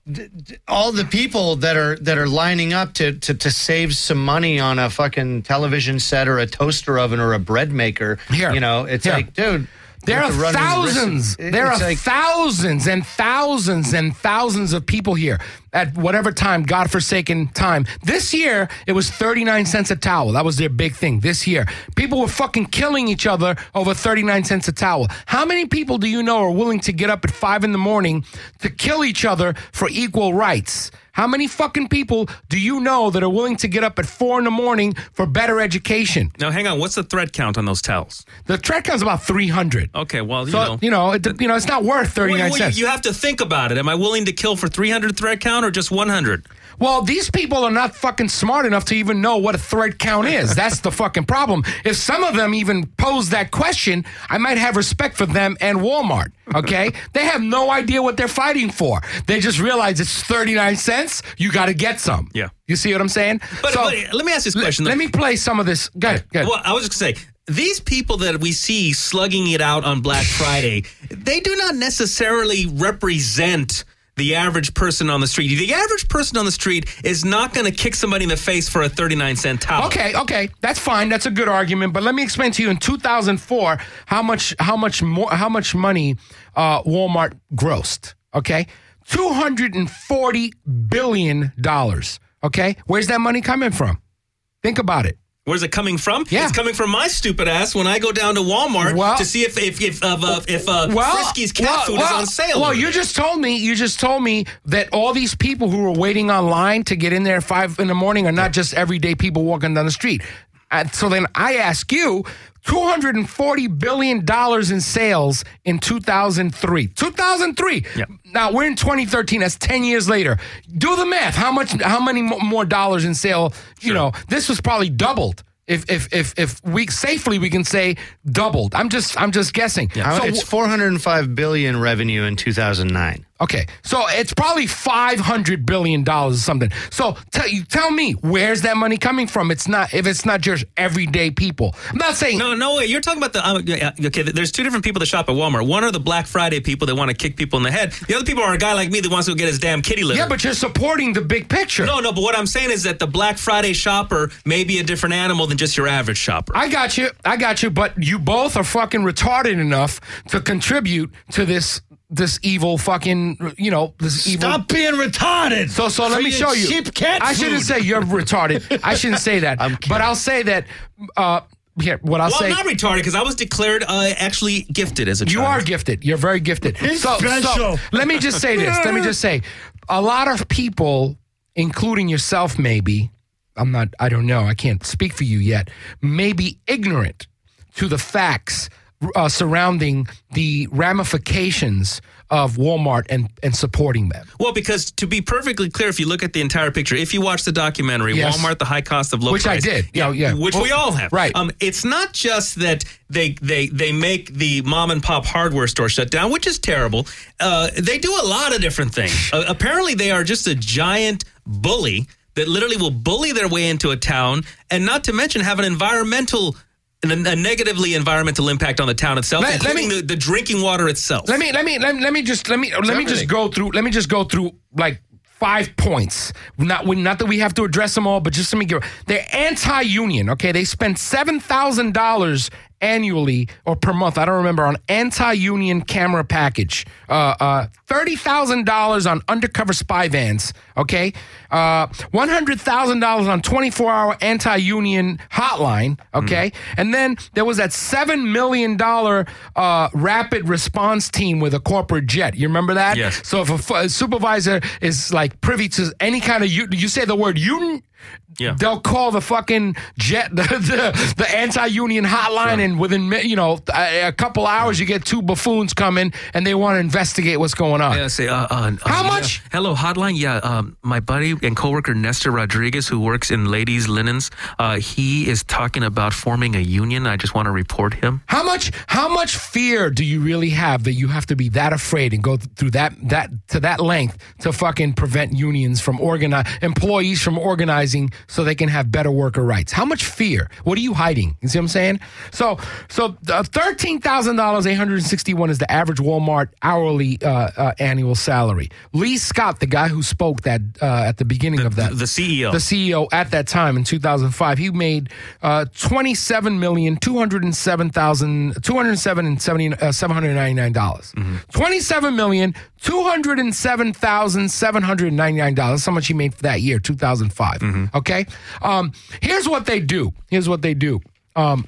d- d- all the people that are that are lining up to, to to save some money on a fucking television set or a toaster oven or a bread maker. Here. You know, it's Here. like, dude. There you are have to run the risk. thousands. It- There it's are like- thousands and thousands and thousands of people here at whatever time, godforsaken time. This year, it was thirty-nine cents a towel. That was their big thing this year. People were fucking killing each other over thirty-nine cents a towel. How many people do you know are willing to get up at five in the morning to kill each other for equal rights? How many fucking people do you know that are willing to get up at four in the morning for better education? Now, hang on. What's the thread count on those towels? The thread count's about three hundred. Okay, well, you So, know. you know, it, you know, it's not worth thirty-nine Well, well, cents. You have to think about it. Am I willing to kill for three hundred thread count or just one hundred? Well, these people are not fucking smart enough to even know what a thread count is. That's the fucking problem. If some of them even pose that question, I might have respect for them and Walmart, okay? They have no idea what they're fighting for. They just realize it's thirty-nine cents. You got to get some. Yeah. You see what I'm saying? But, So, but let me ask this question. Let me play some of this. Go ahead. Go ahead. Well, I was just going to say, these people that we see slugging it out on Black Friday, they do not necessarily represent the average person on the street. The average person on the street is not going to kick somebody in the face for a thirty-nine cent towel. Okay, okay, that's fine. That's a good argument. But let me explain to you in two thousand four how much how much more how much money uh, Walmart grossed. Okay, two hundred and forty billion dollars. Okay, where's that money coming from? Think about it. Where's it coming from? Yeah. It's coming from my stupid ass when I go down to Walmart Well- to see if if if uh, uh, if uh, Well, Friskies cat well, food well, is on sale. Well, you just told me you just told me that all these people who were waiting online to get in there at five in the morning are not just everyday people walking down the street. And so then I ask you, two hundred forty billion dollars in sales in two thousand three. two thousand three. Yeah. Now we're in twenty thirteen. That's ten years later. Do the math. How much? How many mo- more dollars in sale? You Sure. know, this was probably doubled. If if if if we safely we can say doubled. I'm just I'm just guessing. How- So it's four hundred five billion revenue in two thousand nine. Okay, so it's probably five hundred billion dollars or something. So tell you tell me, where's that money coming from? It's not if it's not just everyday people. I'm not saying No, no way. You're talking about the. Um, yeah, okay, there's two different people that shop at Walmart. One are the Black Friday people that want to kick people in the head. The other people are a guy like me that wants to go get his damn kitty litter. Yeah, but you're supporting the big picture. No, no, but what I'm saying is that the Black Friday shopper may be a different animal than just your average shopper. I got you. I got you. But you both are fucking retarded enough to contribute to this this evil fucking, you know, this evil. Stop being retarded. So, so let For me your show you. cheap cat I shouldn't food. say you're retarded. I shouldn't say that. I'm kidding. But I'll say that. Uh, here, what I'll well, say. I'm not retarded because I was declared uh, actually gifted as a You child. are gifted. You're very gifted. He's so, so special. let me just say this. Let me just say, a lot of people, including yourself, maybe. I'm not. I don't know. I can't speak for you yet. May be ignorant to the facts uh, surrounding the ramifications of Walmart and, and supporting them. Well, because to be perfectly clear, if you look at the entire picture, if you watch the documentary, Yes. Walmart, the high cost of low Which I price. did. Yeah, yeah. Which Well, we all have. right. Um, it's not just that they, they, they make the mom and pop hardware store shut down, which is terrible. Uh, they do a lot of different things. uh, apparently, they are just a giant bully that literally will bully their way into a town, and not to mention have an environmental a a negatively environmental impact on the town itself, Let- let including me- the, the drinking water itself. Let me let me let me, let me just let me let me just go through let me just go through like five points. Not not that we have to address them all, but just let me give. They're anti-union. Okay, they spend seven thousand dollars annually or per month. I don't remember on anti-union camera package. Uh, uh, thirty thousand dollars on undercover spy vans. Okay, uh, one hundred thousand dollars on twenty-four hour anti-union hotline. Okay, mm. And then there was that seven million dollar uh, rapid response team with a corporate jet. You remember that? Yes. So if a, f- a supervisor is like privy to any kind of you, you say the word union. Yeah. They'll call the fucking jet, the the, the anti-union hotline, sure. And within you know a, a couple hours, you get two buffoons coming, and they want to investigate what's going on. Yeah, say, uh, uh, How uh, much? Yeah. Hello, hotline. Yeah, um, my buddy and coworker Nestor Rodriguez, who works in Ladies Linens, uh, he is talking about forming a union. I just want to report him. How much? How much fear do you really have that you have to be that afraid and go th- through that that to that length to fucking prevent unions from organize employees from organizing? rising so they can have better worker rights. How much fear? What are you hiding? You see what I'm saying? So, so uh, thirteen thousand dollars, eight hundred sixty-one is the average Walmart hourly uh, uh, annual salary. Lee Scott, the guy who spoke that uh, at the beginning The, of that, the C E O. the C E O at that time in two thousand five, he made uh, twenty-seven million two hundred seven thousand two hundred seven and seventy uh, seven hundred ninety-nine dollars. Mm-hmm. Twenty-seven million two hundred seven thousand seven hundred ninety-nine dollars. That's how much he made for that year, two thousand five. Mm-hmm. Okay, um, here's what they do. Here's what they do. Um,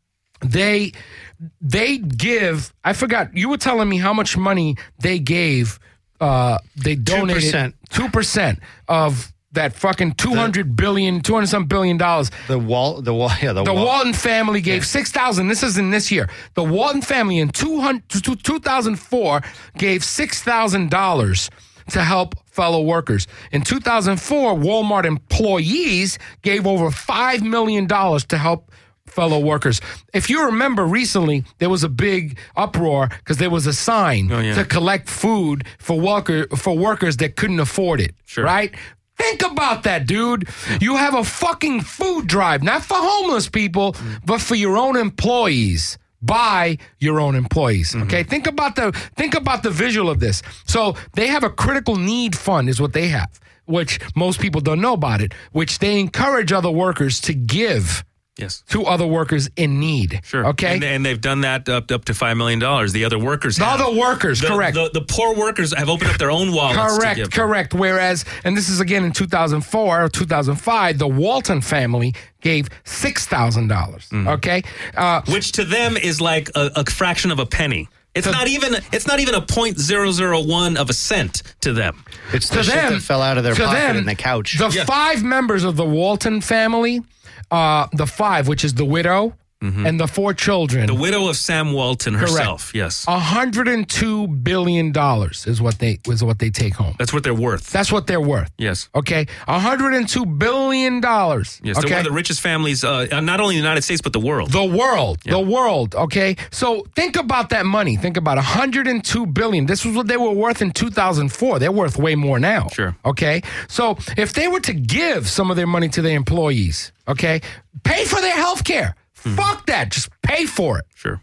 they they give. I forgot. You were telling me how much money they gave. Uh, they donated two percent of that fucking two hundred billion, two hundred some billion dollars. The Wal, the Wal, yeah, the, The Wal- Walton family gave six thousand. This is in this year. The Walton family in two hundred, two thousand four gave six thousand dollars to help fellow workers. In two thousand four, Walmart employees gave over five million dollars to help fellow workers. If you remember recently, there was a big uproar because there was a sign Oh, yeah. to collect food for worker for workers that couldn't afford it. Sure. Right? Think about that, dude. You have a fucking food drive, not for homeless people, but for your own employees. By your own employees. Okay, think about the think about the visual of this. So they have a critical need fund, is what they have, which most people don't know about it. Which they encourage other workers to give. Yes. To other workers in need. Sure. Okay. And, and they've done that up, up to five million dollars. The other workers The have. other workers, The- correct. The, the poor workers have opened up their own wallets. to Correct, give. correct. Whereas, and this is again in two thousand four or two thousand five, the Walton family gave six thousand dollars. Okay. Uh, Which to them is like a, a fraction of a penny. It's To- not even. It's not even a point zero zero one of a cent to them. It's the to shit them, that fell out of their to pocket them, in the couch. The Yeah. five members of the Walton family, uh, the five, which is the widow and the four children, The widow of Sam Walton herself. Yes, one hundred two billion dollars is what they is what they take home. that's what they're worth. That's what they're worth. Yes. Okay, one hundred two billion dollars. Yes, they're okay. one of the richest families, uh, not only in the United States but the world. The world, the world, okay? So think about that money. Think about one hundred two billion dollars. This was what they were worth in two thousand four. They're worth way more now. Sure. Okay? So if they were to give some of their money to their employees, okay, pay for their health care. Fuck that. Just pay for it. Sure.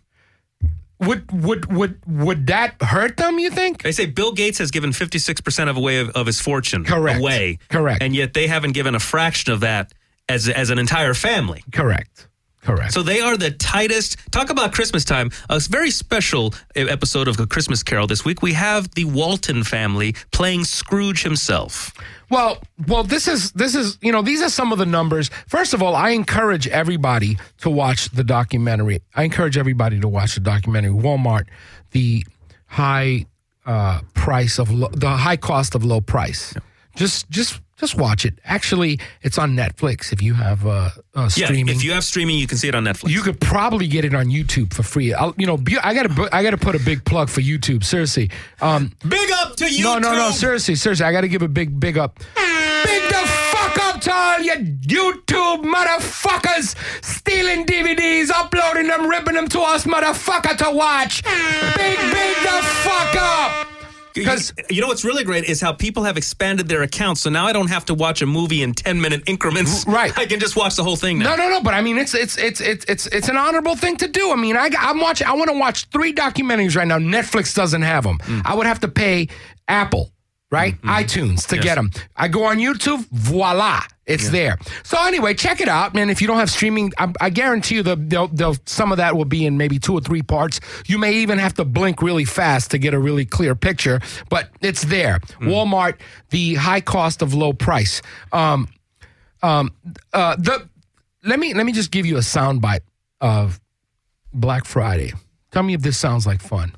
Would would would would that hurt them, you think? They say Bill Gates has given fifty-six percent of away of, of his fortune Correct. away. Correct. And yet they haven't given a fraction of that as as an entire family. Correct. Correct. So they are the tightest. Talk about Christmas time. A very special episode of A Christmas Carol this week. We have the Walton family playing Scrooge himself. Well, well, this is this is you know these are some of the numbers. First of all, I encourage everybody to watch the documentary. I encourage everybody to watch the documentary. Walmart, the high uh, price of lo- the high cost of low price. Just just just watch it. Actually, it's on Netflix if you have uh, uh, streaming. Yeah, if you have streaming, you can see it on Netflix. You could probably get it on YouTube for free. I'll, you know, be- I got to I got to put a big plug for YouTube. Seriously, um, Big up to YouTube. no, no, no. Seriously, seriously. I got to give a big, big up. Big the fuck up to all you YouTube motherfuckers stealing D V Ds, uploading them, ripping them to us, motherfucker, to watch. Big, big the fuck up. Because you know what's really great is how people have expanded their accounts. So now I don't have to watch a movie in ten minute increments. Right. I can just watch the whole thing now. No, no, no. But I mean, it's it's it's it's it's it's an honorable thing to do. I mean, I I'm watching. I want to watch three documentaries right now. Netflix doesn't have them. I would have to pay Apple, right? iTunes to Yes. get them. I go on YouTube. Voila, it's there. So anyway, check it out, man. If you don't have streaming, I, I guarantee you the they'll, they'll, some of that will be in maybe two or three parts. You may even have to blink really fast to get a really clear picture, but it's there. Walmart, the high cost of low price. Um, um, uh, the let me let me just give you a soundbite of Black Friday. Tell me if this sounds like fun.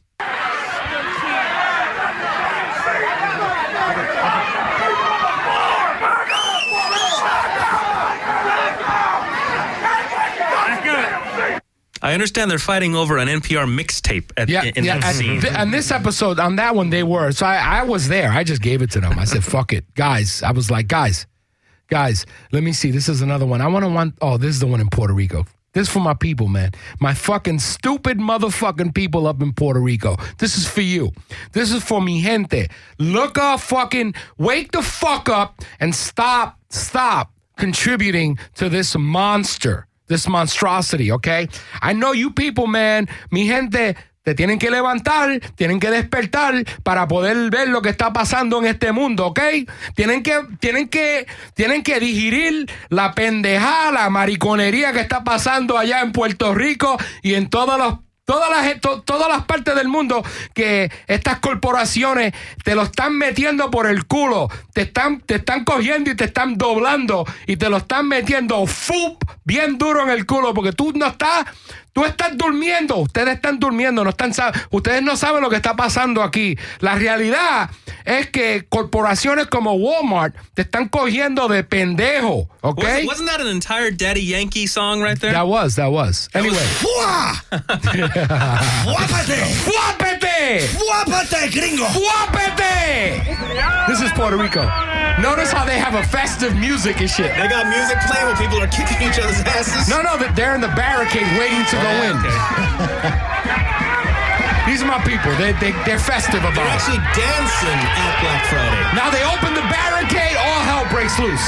I understand they're fighting over an N P R mixtape at Yeah, in yeah. that scene. And, th- and this episode, on that one, they were. So I, I was there. I just gave it to them. I said, fuck it. Guys, I was like, guys, guys, let me see. This is another one. I want to want, oh, this is the one in Puerto Rico. This is for my people, man. My fucking stupid motherfucking people up in Puerto Rico. This is for you. This is for mi gente. Look up, fucking, wake the fuck up and stop, stop contributing to this monster, this monstrosity, okay? I know you people, man, mi gente, te tienen que levantar, tienen que despertar para poder ver lo que está pasando en este mundo, ¿ok? Tienen que, tienen que, tienen que digerir la pendejada, la mariconería que está pasando allá en Puerto Rico y en todos los Todas las, to, todas las partes del mundo que estas corporaciones te lo están metiendo por el culo, te están, te están cogiendo y te están doblando y te lo están metiendo fup, bien duro en el culo porque tú no estás, tú estás durmiendo, ustedes están durmiendo, no están, ustedes no saben lo que está pasando aquí. La realidad es que corporaciones como Walmart te están cogiendo de pendejo, ¿ok? Wasn't, wasn't that an entire Daddy Yankee song right there? That was, that was. Anyway. ¡Fuápete! ¡Fuápete! ¡Fuápete, gringo! ¡Fuápete! This is Puerto Rico. Notice how they have a festive music and shit. They got music playing when people are kicking each other's asses? No, no, they're in the barricade waiting to go in. These are my people. They, they, they're festive about it. They're actually dancing at Black Friday. Now they open the barricade, all hell breaks loose.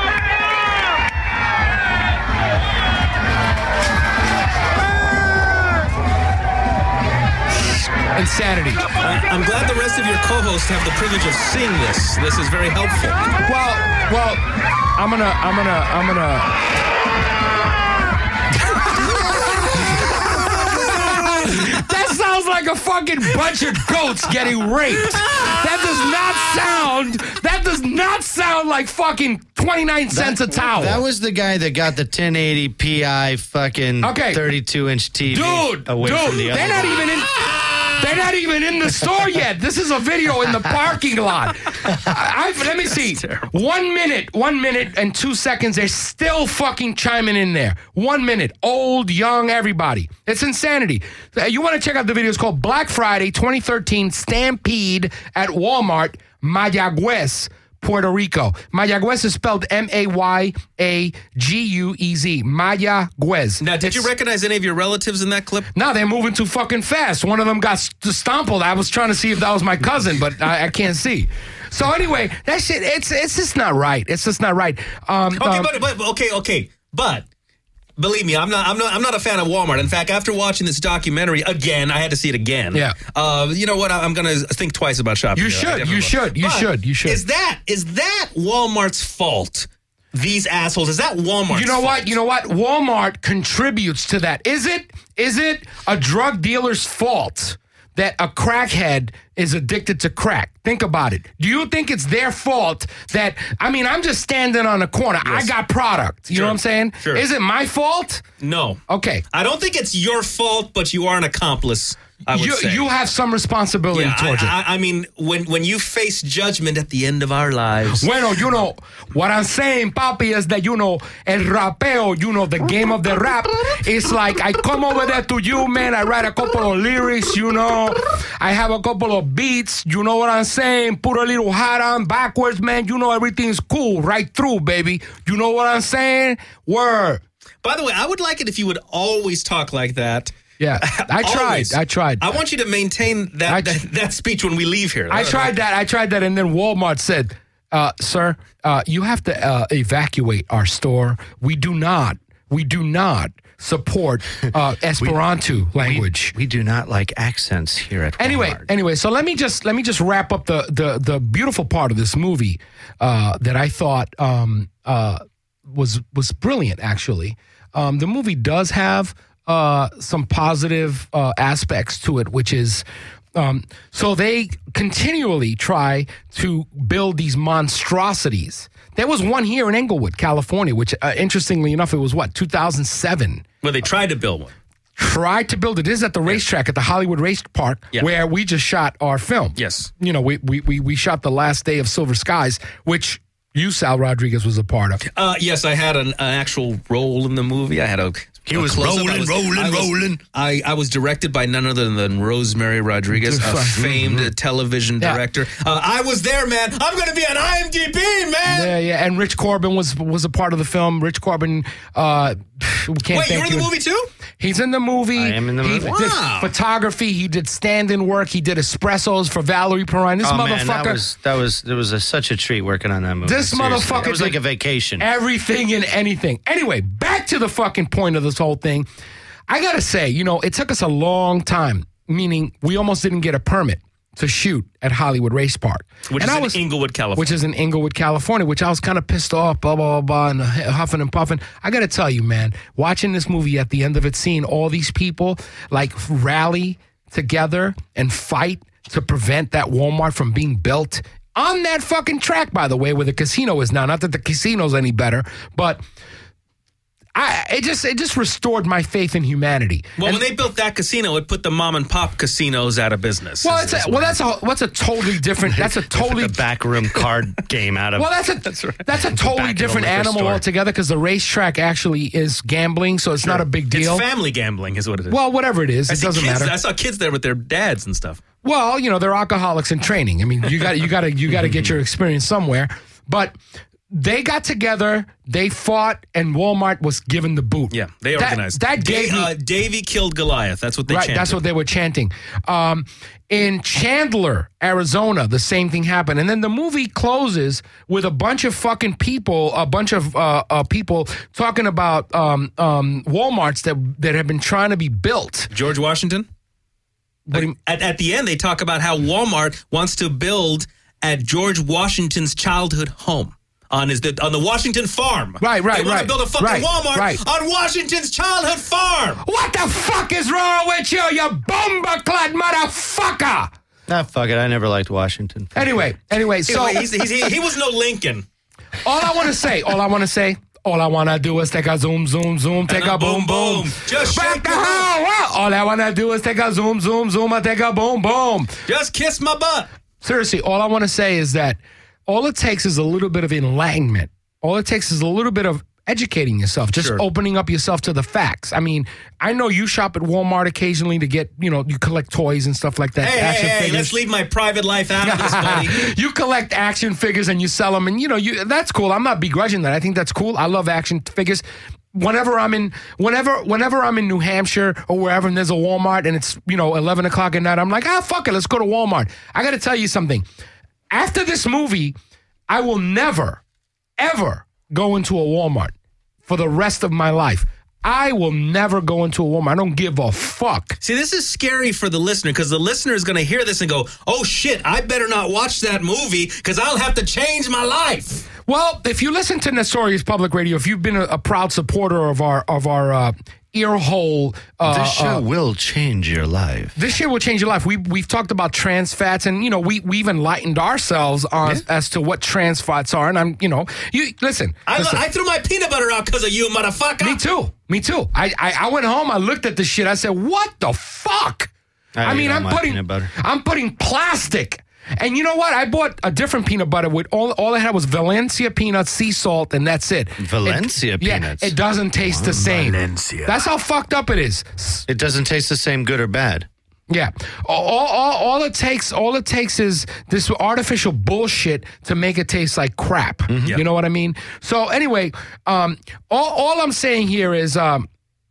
Insanity. Uh, I'm glad the rest of your co-hosts have the privilege of seeing this. This is very helpful. Well, well, I'm gonna, I'm gonna, I'm gonna. That sounds like a fucking bunch of goats getting raped. That does not sound. That does not sound like fucking twenty-nine cents a towel. That was the guy that got the ten eighty P I fucking okay. thirty-two inch T V dude, away dude, from the other they're not one. even in. They're not even in the store yet. This is a video in the parking lot. I, I, let me see. One minute, one minute and two seconds. They're still fucking chiming in there. One minute. Old, young, everybody. It's insanity. You want to check out the video. It's called Black Friday twenty thirteen Stampede at Walmart, Mayagüez, Puerto Rico. Mayagüez is spelled M A Y A G U E Z. Mayagüez. Now, did It's, you recognize any of your relatives in that clip? No, they're moving too fucking fast. One of them got st- stompled. I was trying to see if that was my cousin, but I, I can't see. So anyway, that shit, it's it's just not right. It's just not right. Um, okay, um, but, but okay, okay, but believe me, I'm not, I'm not, I'm not a fan of Walmart. In fact, after watching this documentary again, I had to see it again. Yeah. Uh, you know what? I'm going to think twice about shopping. You here. should. You should. You But should. You should. Is that is that Walmart's fault? These assholes. Is that Walmart's You know fault? what? You know what? Walmart contributes to that. Is it? Is it a drug dealer's fault that a crackhead is addicted to crack? Think about it. Do you think it's their fault that, I mean, I'm just standing on the corner. Yes. I got product. You Sure. know what I'm saying? Sure. Is it my fault? No. Okay. I don't think it's your fault, but you are an accomplice. I would You, say. you have some responsibility yeah, towards it. I, I, I mean, when when you face judgment at the end of our lives. Bueno, you know, what I'm saying, papi, is that, you know, el rapeo, you know, the game of the rap, it's like I come over there to you, man, I write a couple of lyrics, you know, I have a couple of beats, you know what I'm saying, put a little hat on backwards, man, you know, everything's cool, right through, baby. You know what I'm saying? Word. By the way, I would like it if you would always talk like that. Yeah, I tried. Always. I tried. I want you to maintain that, I- that that speech when we leave here. I tried that. I tried that, and then Walmart said, uh, "Sir, uh, you have to uh, evacuate our store. We do not. We do not support uh, Esperanto language. We, we do not like accents here at Walmart. Anyway, anyway, so let me just let me just wrap up the the the beautiful part of this movie uh, that I thought um, uh, was was brilliant. Actually, um, the movie does have uh, some positive uh, aspects to it, which is. Um, so they continually try to build these monstrosities. There was one here in Inglewood, California, which uh, interestingly enough, it was what, two thousand seven? Well, they tried to build one. Tried to build it. This is at the racetrack at the Hollywood Race Park, Yeah. where we just shot our film. Yes. You know, we, we, we, we shot The Last Day of Silver Skies, which you, Sal Rodriguez, was a part of. Uh, yes, I had an, an actual role in the movie. I had a. He a was close-up. rolling, I was, rolling, I was, rolling. I, I was directed by none other than Rosemary Rodriguez, a famed television Yeah. director. Uh, I was there, man. I'm going to be on I M D B, man. Yeah, yeah. And Rich Corbin was was a part of the film. Rich Corbin, uh, we can't Wait, you thank were in the movie too? He's in the movie. I am in the he movie. did Wow. photography. He did stand-in work. He did espressos for Valerie Perrine. This Oh motherfucker. man, that was that was it was a, such a treat working on that movie. This Seriously. motherfucker It was like did a vacation. Everything and anything. Anyway, back to the fucking point of this whole thing. I gotta say, you know, it took us a long time, meaning we almost didn't get a permit to shoot at Hollywood Race Park. Which And is I in was- Inglewood, California. Which is in Inglewood, California, which I was kind of pissed off, blah, blah, blah, blah, and huffing and puffing. I got to tell you, man, watching this movie at the end of it, seeing all these people like rally together and fight to prevent that Walmart from being built on that fucking track, by the way, where the casino is now. Not that the casino's any better, but I, it just it just restored my faith in humanity. Well, And- when they built that casino, it put the mom and pop casinos out of business. well, Is- it's a, is well, what- that's a what's a totally different. That's a totally the backroom card game out of. Well, that's a that's, a totally Back in the different liquor animal store. altogether because the racetrack actually is gambling, so it's not a big deal. It's family gambling, is what it is. Well, whatever it is, I it see doesn't kids, matter. I saw kids there with their dads and stuff. Well, you know, they're alcoholics in training. I mean, you got you got to you got to get your experience somewhere. But they got together, they fought, and Walmart was given the boot. Yeah, they That- organized. That, Da- gave me uh, Davy killed Goliath. That's what they right. chanted. That's what they were chanting. Um, in Chandler, Arizona, the same thing happened, and then the movie closes with a bunch of fucking people, a bunch of uh, uh, people talking about um, um, WalMarts that that have been trying to be built. George Washington? What do you- At, at the end, they talk about how Walmart wants to build at George Washington's childhood home. On his on the Washington farm. Right, right, They want right. to build a fucking Right, Walmart right. on Washington's childhood farm. What the fuck is wrong with you, you bomber clad motherfucker? Nah, fuck it. I never liked Washington. Anyway, anyway, so Anyway, he's, he's, he, he was no Lincoln. all I want to say, all I want to say, all I want to do is take a zoom, zoom, zoom, take And a a boom, boom, boom. boom. Just Back shake the it up. hell up. All I want to do is take a zoom, zoom, zoom, and take a boom, boom. Just kiss my butt. Seriously, all I want to say is that all it takes is a little bit of enlightenment. All it takes is a little bit of educating yourself, just Sure. opening up yourself to the facts. I mean, I know you shop at Walmart occasionally to get, you know, you collect toys and stuff like that. Hey, action hey, hey, figures. let's leave my private life out of this, buddy. You collect action figures and you sell them, and you know, you that's cool. I'm not begrudging that. I think that's cool. I love action figures. Whenever I'm in, whenever, whenever I'm in New Hampshire or wherever, and there's a Walmart and it's, you know, eleven o'clock at night, I'm like, ah, fuck it, let's go to Walmart. I got to tell you something. After this movie, I will never, ever go into a Walmart for the rest of my life. I will never go into a Walmart. I don't give a fuck. See, this is scary for the listener because the listener is going to hear this and go, oh, shit, I better not watch that movie because I'll have to change my life. Well, if you listen to Nestorius Public Radio, if you've been a, a proud supporter of our of our uh, earhole, uh, This show uh, will change your life. this shit will change your life. We we've talked about trans fats, and you know we we've enlightened ourselves on as to what trans fats are. And I'm you know you listen. I, listen. I threw my peanut butter out because of you, motherfucker. Me too. Me too. I, I I went home. I looked at the shit. I said, "What the fuck?" I I, eat mean, all I'm my putting peanut butter. I'm putting plastic. And you know what? I bought a different peanut butter with all all I had was Valencia peanuts, sea salt, and that's it. Valencia It- peanuts? Yeah, it doesn't taste the same. Valencia. That's how fucked up it is. It doesn't taste the same, good or bad. Yeah. All, all, all it takes, all it takes is this artificial bullshit to make it taste like crap. You know what I mean? So anyway, um, all, all I'm saying here is, um,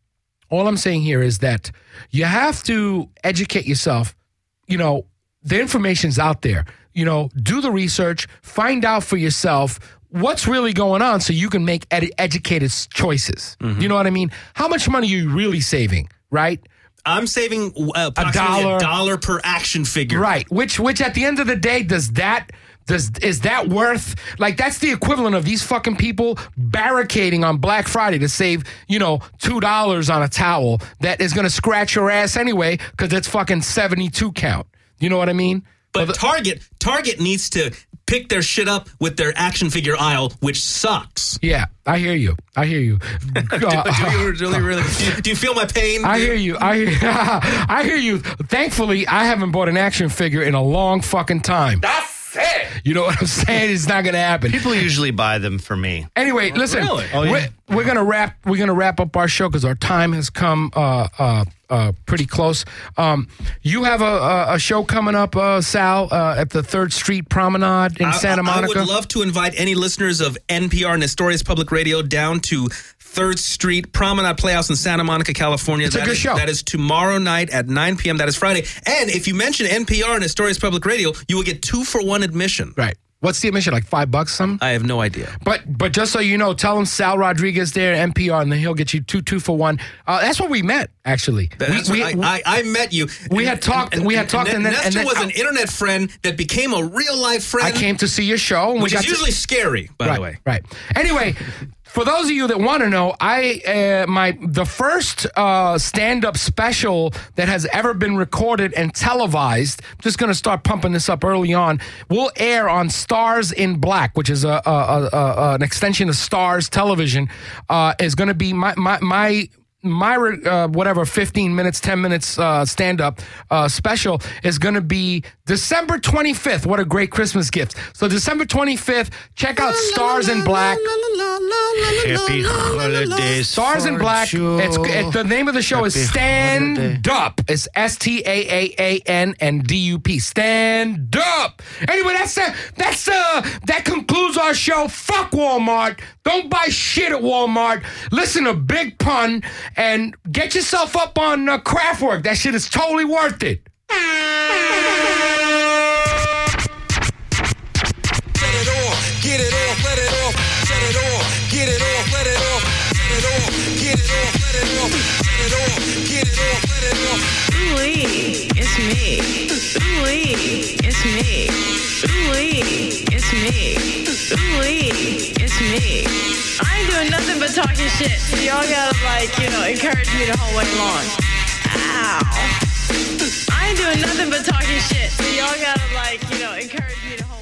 all I'm saying here is that you have to educate yourself. You know, the information's out there. You know, do the research, find out for yourself what's really going on so you can make ed- educated s- choices. You know what I mean? How much money are you really saving, right? I'm saving uh, approximately dollar. a dollar per action figure. Right. Which which at the end of the day, does that does is that worth like that's the equivalent of these fucking people barricading on Black Friday to save, you know, two dollars on a towel that is gonna scratch your ass anyway because it's fucking seventy-two count. You know what I mean? But Target Target needs to pick their shit up with their action figure aisle, which sucks. Yeah, I hear you. I hear you. do, do you really, really, do, you, do you feel my pain? I hear you. I hear, I hear you. Thankfully, I haven't bought an action figure in a long fucking time. That's it. You know what I'm saying? It's not going to happen. People usually buy them for me. Anyway, listen. Really? Oh, yeah. we're, we're gonna wrap. We're gonna wrap up our show because our time has come uh, uh, uh, pretty close. Um, you have a, a, a show coming up, uh, Sal, uh, at the Third Street Promenade in I, Santa I- Monica. I would love to invite any listeners of N P R, Nestorius Public Radio, down to third Street Promenade Playhouse in Santa Monica, California. It's a That good is- show. That is tomorrow night at nine p.m. That is Friday. And if you mention N P R and Astorius Public Radio, you will get two for one admission. Right. What's the admission? Like five bucks, something? I have no idea. But but just so you know, tell him Sal Rodriguez there at N P R, and then he'll get you two two for one. Uh, that's where we met, actually. That's we, what we, I, I, I met you. we had talked. We had talked, and, then Nestor and then was I, an internet friend that became a real life friend. I came to see your show, and which we got is usually to, scary, by right, the way. Right. Anyway. For those of you that want to know, I uh, my the first uh, stand-up special that has ever been recorded and televised. I'm just going to start pumping this up early on. Will air on Stars in Black, which is a, a, a, a an extension of Stars Television. Uh, is going to be my my my. My uh, whatever fifteen minutes, ten minutes uh, stand up uh, special is going to be December twenty-fifth. What a great Christmas gift! So December twenty-fifth, check out Stars in Black. Happy holidays. Stars in for Black. you. It's, it, the name of the show Happy is Stand holiday. Up. It's S T A A A N and D U P. Stand Up. Anyway, that's uh, that's uh, that concludes our show. Fuck Walmart. Don't buy shit at Walmart. Listen to Big Pun and get yourself up on uh, Kraftwerk. That shit is totally worth it. Set it off, get it off, let it off. Set it off, get it off, let it off. Set it off, get it off, let it off. Set it off, get it off, let it off. Ooh-wee, it's me. Ooh-wee, it's me. Ooh-wee, it's me. Ooh-wee, it's me. I ain't doing nothing but talking shit. Y'all gotta, like, you know, encourage me the whole way long. Ow. I ain't doing nothing but talking shit. Y'all gotta, like, you know, encourage me the whole